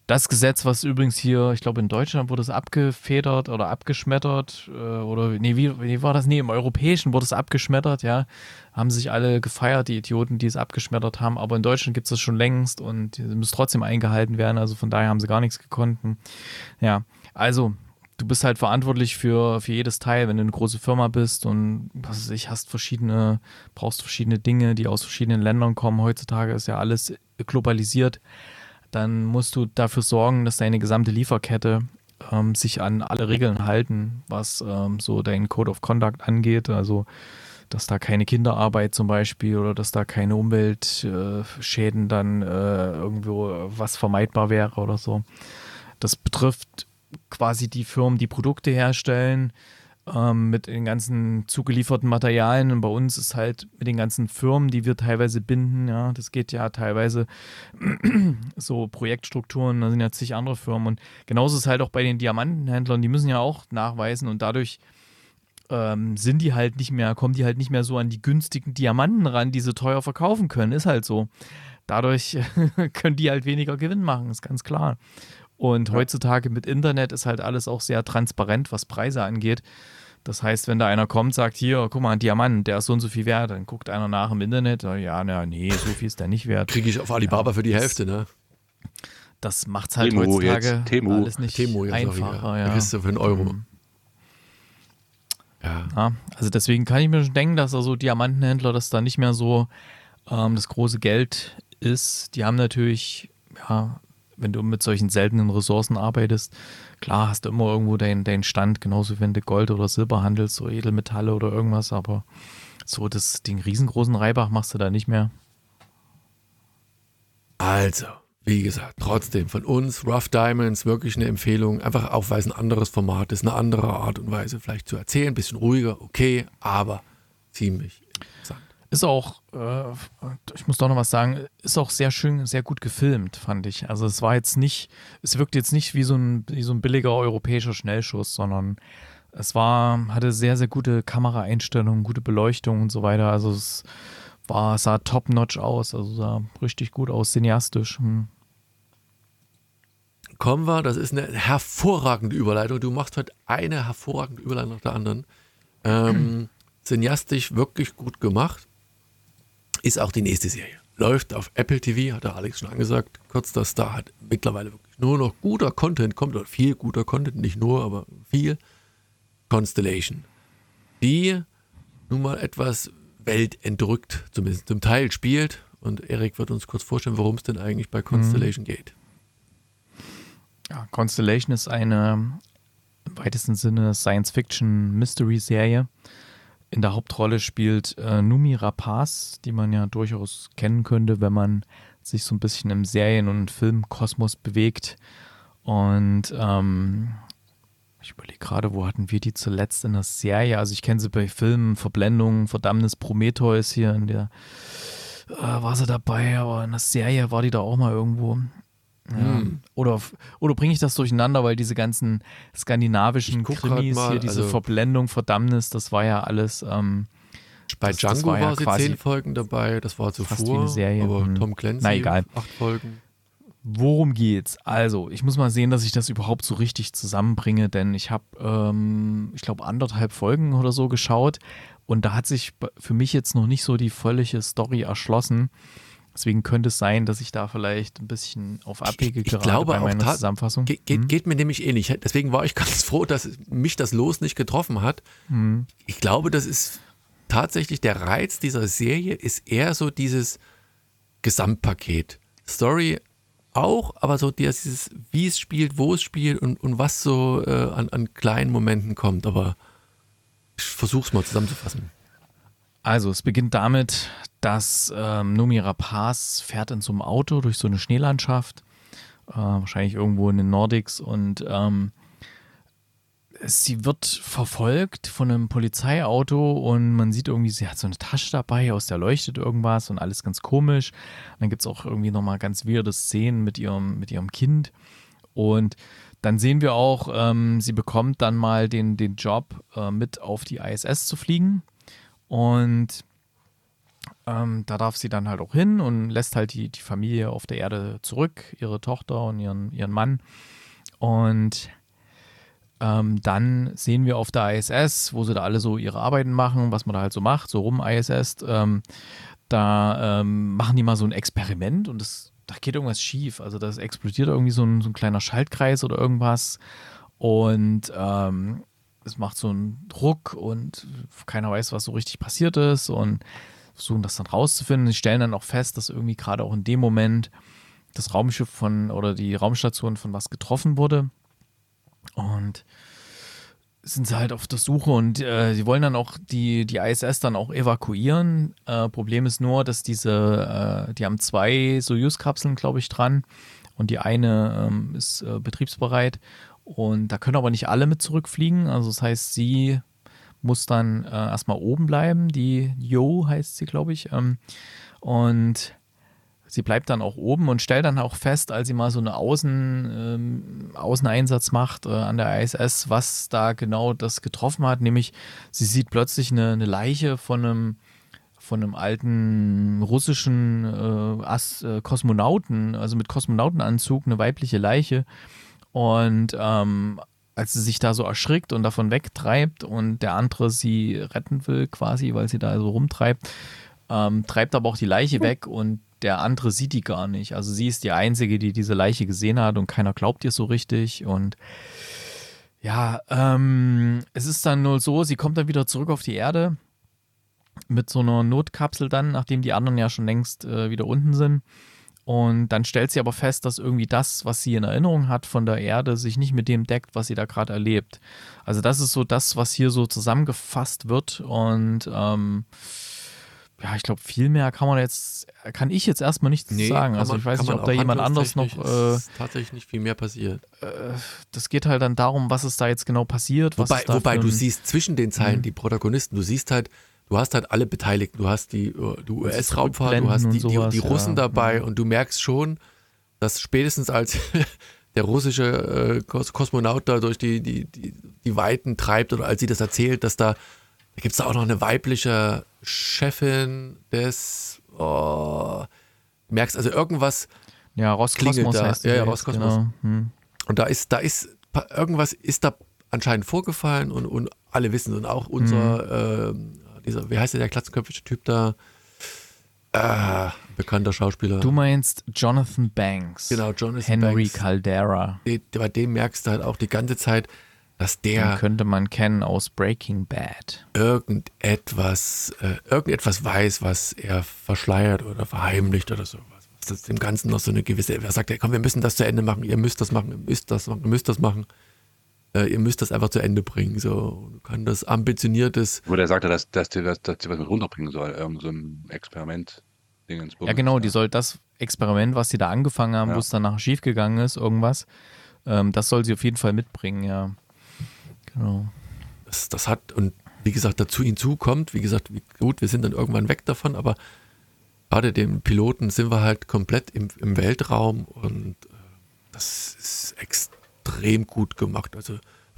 Das Gesetz, was übrigens hier, ich glaube in Deutschland wurde es abgefedert oder abgeschmettert oder nee, wie war das? Nee, im Europäischen wurde es abgeschmettert, ja. Haben sich alle gefeiert, die Idioten, die es abgeschmettert haben, aber in Deutschland gibt es das schon längst und es muss trotzdem eingehalten werden, also von daher haben sie gar nichts gekonnt. Ja, also du bist halt verantwortlich für jedes Teil, wenn du eine große Firma bist und was weiß ich, brauchst verschiedene Dinge, die aus verschiedenen Ländern kommen. Heutzutage ist ja alles globalisiert. Dann musst du dafür sorgen, dass deine gesamte Lieferkette sich an alle Regeln halten, was so dein Code of Conduct angeht. Also, dass da keine Kinderarbeit zum Beispiel oder dass da keine Umweltschäden dann irgendwo was vermeidbar wäre oder so. Das betrifft quasi die Firmen, die Produkte herstellen, mit den ganzen zugelieferten Materialien. Und bei uns ist halt mit den ganzen Firmen, die wir teilweise binden, ja, das geht ja teilweise so Projektstrukturen, da sind ja zig andere Firmen. Und genauso ist es halt auch bei den Diamantenhändlern, die müssen ja auch nachweisen und dadurch kommen die halt nicht mehr so an die günstigen Diamanten ran, die sie teuer verkaufen können. Ist halt so. Dadurch können die halt weniger Gewinn machen, ist ganz klar. Und heutzutage mit Internet ist halt alles auch sehr transparent, was Preise angeht. Das heißt, wenn da einer kommt, sagt, hier, guck mal, ein Diamant, der ist so und so viel wert, dann guckt einer nach im Internet, nee, so viel ist der nicht wert. Kriege ich auf Alibaba für die Hälfte, ne? Das macht es halt heutzutage alles nicht einfacher. Ja. Kriegst du für einen Euro. Ja, also deswegen kann ich mir schon denken, dass so Diamantenhändler, dass da nicht mehr so das große Geld ist. Die haben natürlich, wenn du mit solchen seltenen Ressourcen arbeitest, klar hast du immer irgendwo deinen Stand, genauso wie wenn du Gold oder Silber handelst, so Edelmetalle oder irgendwas, aber so den riesengroßen Reibach machst du da nicht mehr. Also, wie gesagt, trotzdem von uns, Rough Diamonds, wirklich eine Empfehlung, einfach auch, weil es ein anderes Format ist, eine andere Art und Weise vielleicht zu erzählen, ein bisschen ruhiger, okay, aber ziemlich interessant. Ist auch, ich muss doch noch was sagen, ist auch sehr schön, sehr gut gefilmt, fand ich. Also es wirkt jetzt nicht wie so ein billiger europäischer Schnellschuss, sondern hatte sehr, sehr gute Kameraeinstellungen, gute Beleuchtung und so weiter. Also es sah top-notch aus, also sah richtig gut aus, cineastisch. Kommen wir, das ist eine hervorragende Überleitung. Du machst heute eine hervorragende Überleitung nach der anderen. Cineastisch wirklich gut gemacht. Ist auch die nächste Serie. Läuft auf Apple TV, hat der Alex schon angesagt. Kurz, dass da halt mittlerweile wirklich nur noch guter Content kommt, oder viel guter Content, nicht nur, aber viel. Constellation. Die nun mal etwas weltentrückt, zumindest zum Teil spielt. Und Erik wird uns kurz vorstellen, worum es denn eigentlich bei Constellation geht. Ja, Constellation ist eine im weitesten Sinne Science-Fiction-Mystery-Serie. In der Hauptrolle spielt Noomi Rapace, die man ja durchaus kennen könnte, wenn man sich so ein bisschen im Serien- und Filmkosmos bewegt. Und ich überlege gerade, wo hatten wir die zuletzt in der Serie? Also ich kenne sie bei Filmen, Verblendung, Verdammnis Prometheus hier in der war sie dabei, aber in der Serie war die da auch mal irgendwo. Ja. Oder bringe ich das durcheinander, weil diese ganzen skandinavischen Krimis hier, diese Verblendung, Verdammnis, das war ja alles. Bei Django war sie 10 Folgen dabei, das war zuvor, fast wie eine Serie. Aber Tom Clancy, na egal. 8 Folgen. Worum geht's? Also, ich muss mal sehen, dass ich das überhaupt so richtig zusammenbringe, denn ich habe, ich glaube, 1,5 Folgen oder so geschaut und da hat sich für mich jetzt noch nicht so die völlige Story erschlossen. Deswegen könnte es sein, dass ich da vielleicht ein bisschen auf Abwege gerate glaube bei meiner auch Zusammenfassung. Geht mir nämlich ähnlich. Deswegen war ich ganz froh, dass mich das Los nicht getroffen hat. Ich glaube, das ist tatsächlich der Reiz dieser Serie, ist eher so dieses Gesamtpaket. Story auch, aber so dieses, wie es spielt, wo es spielt und was so an kleinen Momenten kommt. Aber ich versuche es mal zusammenzufassen. Also es beginnt damit, dass Noomi Rapace fährt in so einem Auto durch so eine Schneelandschaft, wahrscheinlich irgendwo in den Nordics und sie wird verfolgt von einem Polizeiauto und man sieht irgendwie, sie hat so eine Tasche dabei, aus der leuchtet irgendwas und alles ganz komisch. Und dann gibt es auch irgendwie nochmal ganz weirde Szenen mit ihrem Kind und dann sehen wir auch, sie bekommt dann mal den Job, mit auf die ISS zu fliegen. Und Da darf sie dann halt auch hin und lässt halt die Familie auf der Erde zurück, ihre Tochter und ihren Mann. Und dann sehen wir auf der ISS, wo sie da alle so ihre Arbeiten machen, was man da halt so macht, so rum ISS, da machen die mal so ein Experiment und da geht irgendwas schief. Also das explodiert irgendwie so ein kleiner Schaltkreis oder irgendwas und es macht so einen Druck und keiner weiß, was so richtig passiert ist und versuchen das dann rauszufinden. Sie stellen dann auch fest, dass irgendwie gerade auch in dem Moment das Raumschiff oder die Raumstation von was getroffen wurde. Und sind sie halt auf der Suche und sie wollen dann auch die ISS dann auch evakuieren. Problem ist nur, dass die haben 2 Soyuz-Kapseln, glaube ich, dran und die eine ist betriebsbereit und da können aber nicht alle mit zurückfliegen. Also das heißt, sie muss dann erstmal oben bleiben. Die Jo heißt sie, glaube ich. Und sie bleibt dann auch oben und stellt dann auch fest, als sie mal so eine Außeneinsatz macht an der ISS, was da genau das getroffen hat. Nämlich, sie sieht plötzlich eine Leiche von einem alten russischen Kosmonauten, also mit Kosmonautenanzug, eine weibliche Leiche. Und als sie sich da so erschrickt und davon wegtreibt und der andere sie retten will quasi, weil sie da so rumtreibt, treibt aber auch die Leiche weg und der andere sieht die gar nicht. Also sie ist die Einzige, die diese Leiche gesehen hat und keiner glaubt ihr so richtig. Und ja, es ist dann nur so, sie kommt dann wieder zurück auf die Erde mit so einer Notkapsel dann, nachdem die anderen ja schon längst wieder unten sind. Und dann stellt sie aber fest, dass irgendwie das, was sie in Erinnerung hat von der Erde, sich nicht mit dem deckt, was sie da gerade erlebt. Also das ist so das, was hier so zusammengefasst wird. Und ja, ich glaube, viel mehr kann ich jetzt erstmal nichts sagen. Also ich weiß nicht, ob da jemand anders noch. Ist tatsächlich nicht viel mehr passiert. Das geht halt dann darum, was ist da jetzt genau passiert. Wobei du siehst zwischen den Zeilen die Protagonisten, du siehst halt, du hast halt alle Beteiligten, du hast die US-Raumfahrt, du hast die Russen dabei und du merkst schon, dass spätestens als der russische Kosmonaut da durch die Weiten treibt oder als sie das erzählt, dass da gibt es da auch noch eine weibliche Chefin des, merkst also irgendwas. Ja, Roskosmos heißt die. Ja, Roskosmos. Genau. Und da ist irgendwas ist da anscheinend vorgefallen und alle wissen und auch unser, wie heißt der glatzköpfige Typ da? Bekannter Schauspieler. Du meinst Jonathan Banks. Genau, Jonathan Henry Banks. Caldera. Bei dem merkst du halt auch die ganze Zeit, dass der Den könnte man kennen aus Breaking Bad. Irgendetwas weiß, was er verschleiert oder verheimlicht oder sowas. Das dem Ganzen noch so eine gewisse, er sagt, komm, wir müssen das zu Ende machen, ihr müsst das machen, ihr müsst das machen, ihr müsst das machen. Ihr müsst das einfach zu Ende bringen. So, du kannst das ambitioniertes. Wo der sagte, dass die was mit runterbringen soll, irgend so ein Experiment. Ja, genau, die soll das Experiment, was sie da angefangen haben, wo es dann nachher schiefgegangen ist, irgendwas, das soll sie auf jeden Fall mitbringen, ja. Genau. Das hat, und wie gesagt, dazu hinzukommt, wie gesagt, gut, wir sind dann irgendwann weg davon, aber gerade dem Piloten sind wir halt komplett im Weltraum und das ist extrem gut gemacht. Also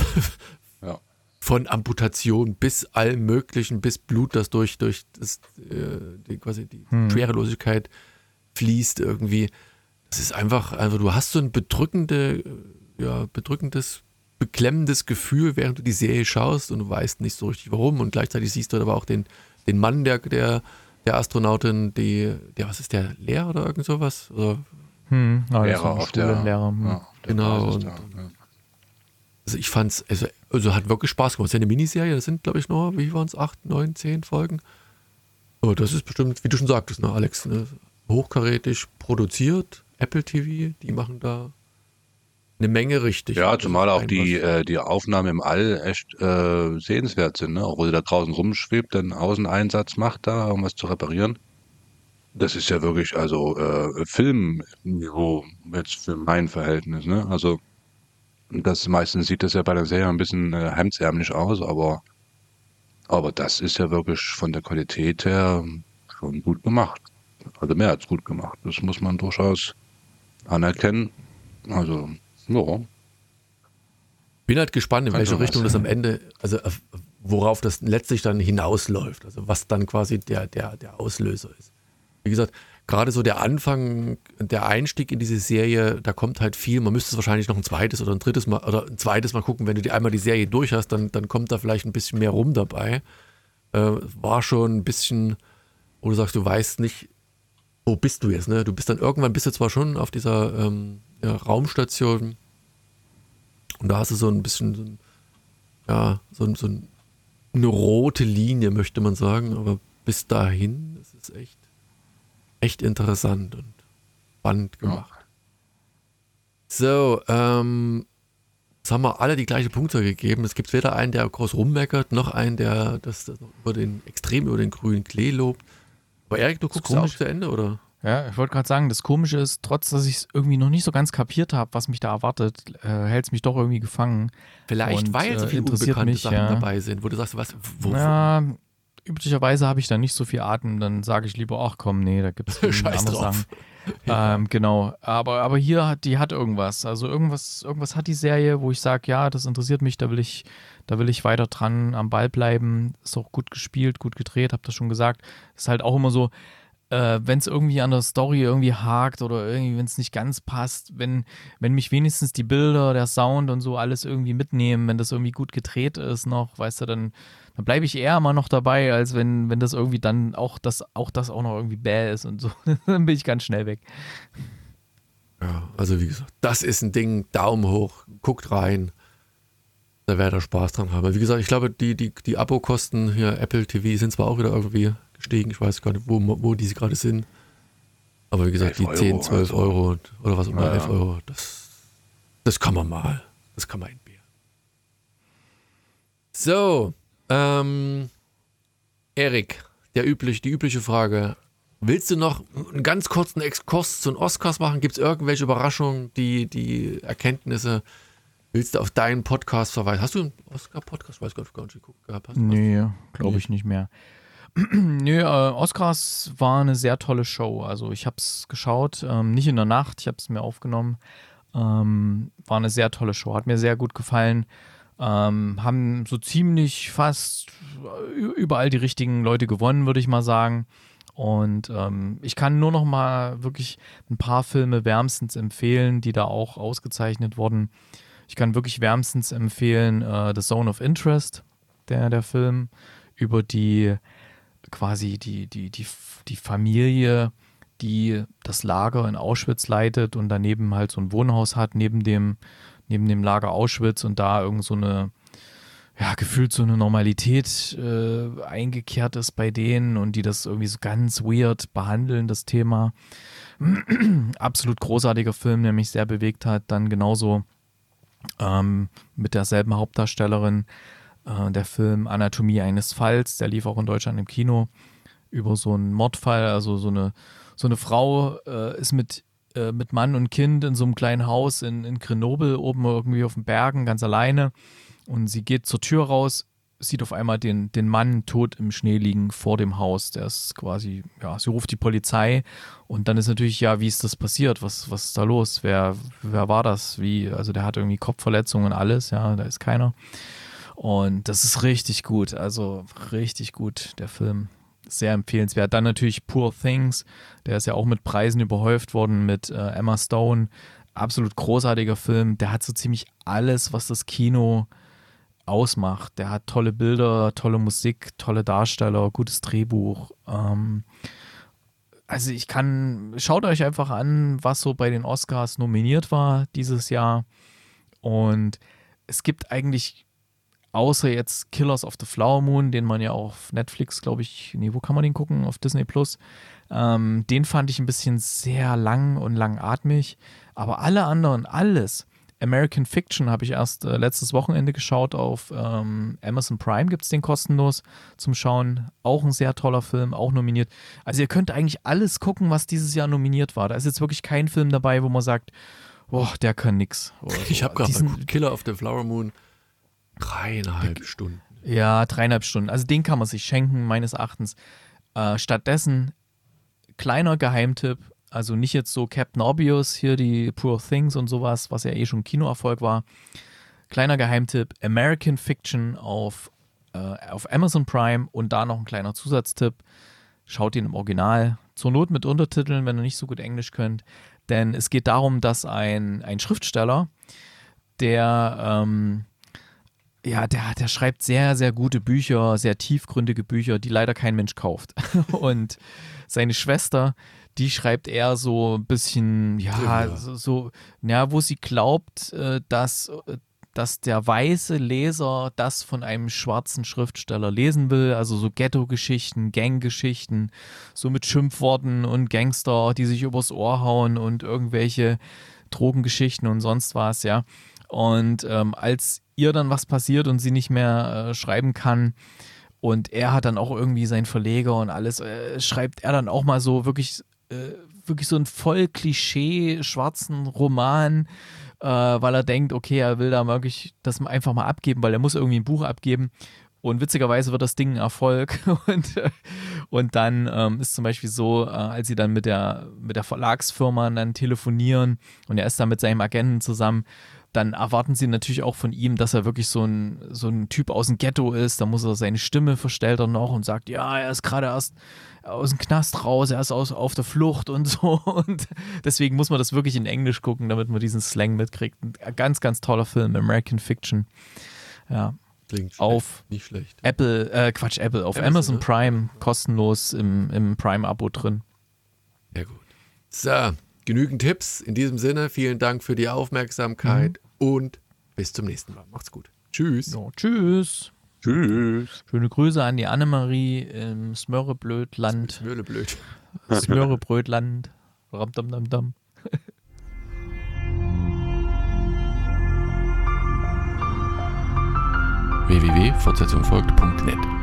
von Amputation bis allem Möglichen, bis Blut, das durch quasi die Schwerelosigkeit fließt irgendwie. Das ist einfach, du hast so ein bedrückendes, beklemmendes Gefühl, während du die Serie schaust und du weißt nicht so richtig warum und gleichzeitig siehst du aber auch den Mann der Astronautin, was ist der, Lehrer oder irgend sowas? Oder? Lehrer auf der Lehrer. Genau. Also ich fand's, also hat wirklich Spaß gemacht. Es ist ja eine Miniserie, das sind, glaube ich, noch, wie waren es, 8, 9, 10 Folgen. Aber das ist bestimmt, wie du schon sagtest, ne, Alex, ne, hochkarätig produziert, Apple TV, die machen da eine Menge richtig. Ja, zumal auch die Aufnahmen im All echt sehenswert sind, ne? Auch wo sie da draußen rumschwebt, dann Außeneinsatz macht, da irgendwas zu reparieren. Das ist ja wirklich, also Filmniveau jetzt für mein Verhältnis, ne? Also meistens sieht das ja bei der Serie ein bisschen hemdsärmlich aus, aber das ist ja wirklich von der Qualität her schon gut gemacht. Also mehr als gut gemacht. Das muss man durchaus anerkennen. Also, ja. Bin halt gespannt, in welche Richtung das am Ende, also worauf das letztlich dann hinausläuft, also was dann quasi der Auslöser ist. Wie gesagt, gerade so der Anfang, der Einstieg in diese Serie, da kommt halt viel, man müsste es wahrscheinlich noch ein zweites Mal gucken, wenn du einmal die Serie durch hast, dann kommt da vielleicht ein bisschen mehr rum dabei. War schon ein bisschen, wo du sagst, du weißt nicht, wo bist du jetzt, ne? Du bist dann irgendwann, bist du zwar schon auf dieser Raumstation und da hast du so ein bisschen, so eine rote Linie, möchte man sagen, aber bis dahin, das ist echt interessant und spannend gemacht. Ja. So, jetzt haben wir alle die gleiche Punktzahl gegeben. Es gibt weder einen, der groß rummeckert, noch einen, der das extrem über den grünen Klee lobt. Aber Erik, du guckst auch zu Ende, oder? Ja, ich wollte gerade sagen, das Komische ist, trotz dass ich es irgendwie noch nicht so ganz kapiert habe, was mich da erwartet, hält es mich doch irgendwie gefangen. Vielleicht, weil so viele unbekannte Sachen dabei sind, wo du sagst, ja, üblicherweise habe ich da nicht so viel Atem, dann sage ich lieber, ach komm, nee, da gibt es andere Sachen. Ja. Genau, aber hier hat irgendwas. Also irgendwas hat die Serie, wo ich sage, ja, das interessiert mich, da will ich weiter dran am Ball bleiben. Ist auch gut gespielt, gut gedreht, habe das schon gesagt. Ist halt auch immer so, wenn es irgendwie an der Story irgendwie hakt oder irgendwie, wenn es nicht ganz passt, wenn mich wenigstens die Bilder, der Sound und so alles irgendwie mitnehmen, wenn das irgendwie gut gedreht ist noch, weißt du, dann bleibe ich eher mal noch dabei, als wenn das irgendwie dann auch das auch noch irgendwie bäh ist und so. Dann bin ich ganz schnell weg. Ja, also wie gesagt, das ist ein Ding, Daumen hoch, guckt rein. Da werdet ihr Spaß dran haben. Wie gesagt, ich glaube, die Abokosten hier, Apple TV, sind zwar auch wieder irgendwie gestiegen, ich weiß gar nicht, wo die gerade sind. Aber wie gesagt, die 10, 12 Euro oder was immer, 11 Euro, das kann man mal. Das kann man entbehren. So, Erik, die übliche Frage. Willst du noch einen ganz kurzen Exkurs zu den Oscars machen? Gibt es irgendwelche Überraschungen, die Erkenntnisse? Willst du auf deinen Podcast verweisen? Hast du einen Oscar-Podcast? Ich weiß gar nicht geguckt gehabt. Nee, glaube ich nicht mehr. Nö, Oscars war eine sehr tolle Show. Also ich habe es geschaut, nicht in der Nacht, ich habe es mir aufgenommen. War eine sehr tolle Show, hat mir sehr gut gefallen. Haben so ziemlich fast überall die richtigen Leute gewonnen, würde ich mal sagen. Und ich kann nur noch mal wirklich ein paar Filme wärmstens empfehlen, die da auch ausgezeichnet wurden. Ich kann wirklich wärmstens empfehlen The Zone of Interest, der Film, über die quasi die Familie, die das Lager in Auschwitz leitet und daneben halt so ein Wohnhaus hat, neben dem Lager Auschwitz und da irgend so eine, ja, gefühlt so eine Normalität eingekehrt ist bei denen und die das irgendwie so ganz weird behandeln, das Thema. Absolut großartiger Film, der mich sehr bewegt hat. Dann genauso mit derselben Hauptdarstellerin der Film Anatomie eines Falls, der lief auch in Deutschland im Kino, über so einen Mordfall, also so eine Frau ist mit Mann und Kind in so einem kleinen Haus in Grenoble, oben irgendwie auf den Bergen, ganz alleine. Und sie geht zur Tür raus, sieht auf einmal den Mann tot im Schnee liegen vor dem Haus. Der ist quasi, ja, sie ruft die Polizei und dann ist natürlich, ja, wie ist das passiert? Was ist da los? Wer war das? Also der hat irgendwie Kopfverletzungen und alles, ja, da ist keiner. Und das ist richtig gut, also richtig gut, der Film. Sehr empfehlenswert. Dann natürlich Poor Things, der ist ja auch mit Preisen überhäuft worden, mit Emma Stone. Absolut großartiger Film. Der hat so ziemlich alles, was das Kino ausmacht. Der hat tolle Bilder, tolle Musik, tolle Darsteller, gutes Drehbuch. Also schaut euch einfach an, was so bei den Oscars nominiert war dieses Jahr. Und es gibt eigentlich, außer jetzt Killers of the Flower Moon, den man ja auch auf Netflix, glaube ich, wo kann man den gucken? Auf Disney Plus. Den fand ich ein bisschen sehr lang und langatmig. Aber alle anderen, alles. American Fiction habe ich erst letztes Wochenende geschaut auf Amazon Prime, gibt es den kostenlos zum Schauen. Auch ein sehr toller Film, auch nominiert. Also ihr könnt eigentlich alles gucken, was dieses Jahr nominiert war. Da ist jetzt wirklich kein Film dabei, wo man sagt, boah, der kann nix. So. Ich habe gerade mal Killer of the Flower Moon 3,5 Stunden. Ja, 3,5 Stunden. Also den kann man sich schenken, meines Erachtens. Stattdessen, kleiner Geheimtipp, also nicht jetzt so Captain Obvious, hier die Poor Things und sowas, was ja eh schon Kinoerfolg war. Kleiner Geheimtipp, American Fiction auf auf Amazon Prime und da noch ein kleiner Zusatztipp. Schaut ihn im Original, zur Not mit Untertiteln, wenn ihr nicht so gut Englisch könnt. Denn es geht darum, dass ein Schriftsteller, der schreibt sehr, sehr gute Bücher, sehr tiefgründige Bücher, die leider kein Mensch kauft. Und seine Schwester, die schreibt eher so ein bisschen, wo sie glaubt, dass der weiße Leser das von einem schwarzen Schriftsteller lesen will, also so Ghetto-Geschichten, Gang-Geschichten, so mit Schimpfworten und Gangster, die sich übers Ohr hauen und irgendwelche Drogengeschichten und sonst was, ja. Und als ihr dann was passiert und sie nicht mehr schreiben kann und er hat dann auch irgendwie seinen Verleger und alles, schreibt er dann auch mal so wirklich so einen voll Klischee schwarzen Roman, weil er denkt, okay, er will da wirklich das einfach mal abgeben, weil er muss irgendwie ein Buch abgeben. Und witzigerweise wird das Ding ein Erfolg. Und dann ist zum Beispiel so, als sie dann mit der Verlagsfirma dann telefonieren und er ist dann mit seinem Agenten zusammen, dann erwarten sie natürlich auch von ihm, dass er wirklich so ein Typ aus dem Ghetto ist. Da muss er seine Stimme verstellt er noch und sagt, ja, er ist gerade erst aus dem Knast raus, er ist auf der Flucht und so. Und deswegen muss man das wirklich in Englisch gucken, damit man diesen Slang mitkriegt. Ein ganz, ganz toller Film, American Fiction. Ja. Klingt auf nicht schlecht. Auf Amazon Prime, kostenlos im Prime-Abo drin. Sehr gut. So, genügend Tipps. In diesem Sinne, vielen Dank für die Aufmerksamkeit und bis zum nächsten Mal. Macht's gut. Tschüss. Ja, tschüss. Tschüss. Schöne Grüße an die Annemarie im Smörreblödland. Smörreblöd. Smörrebrötland. Ramdamdamdam. www.fortsetzungfolgt.net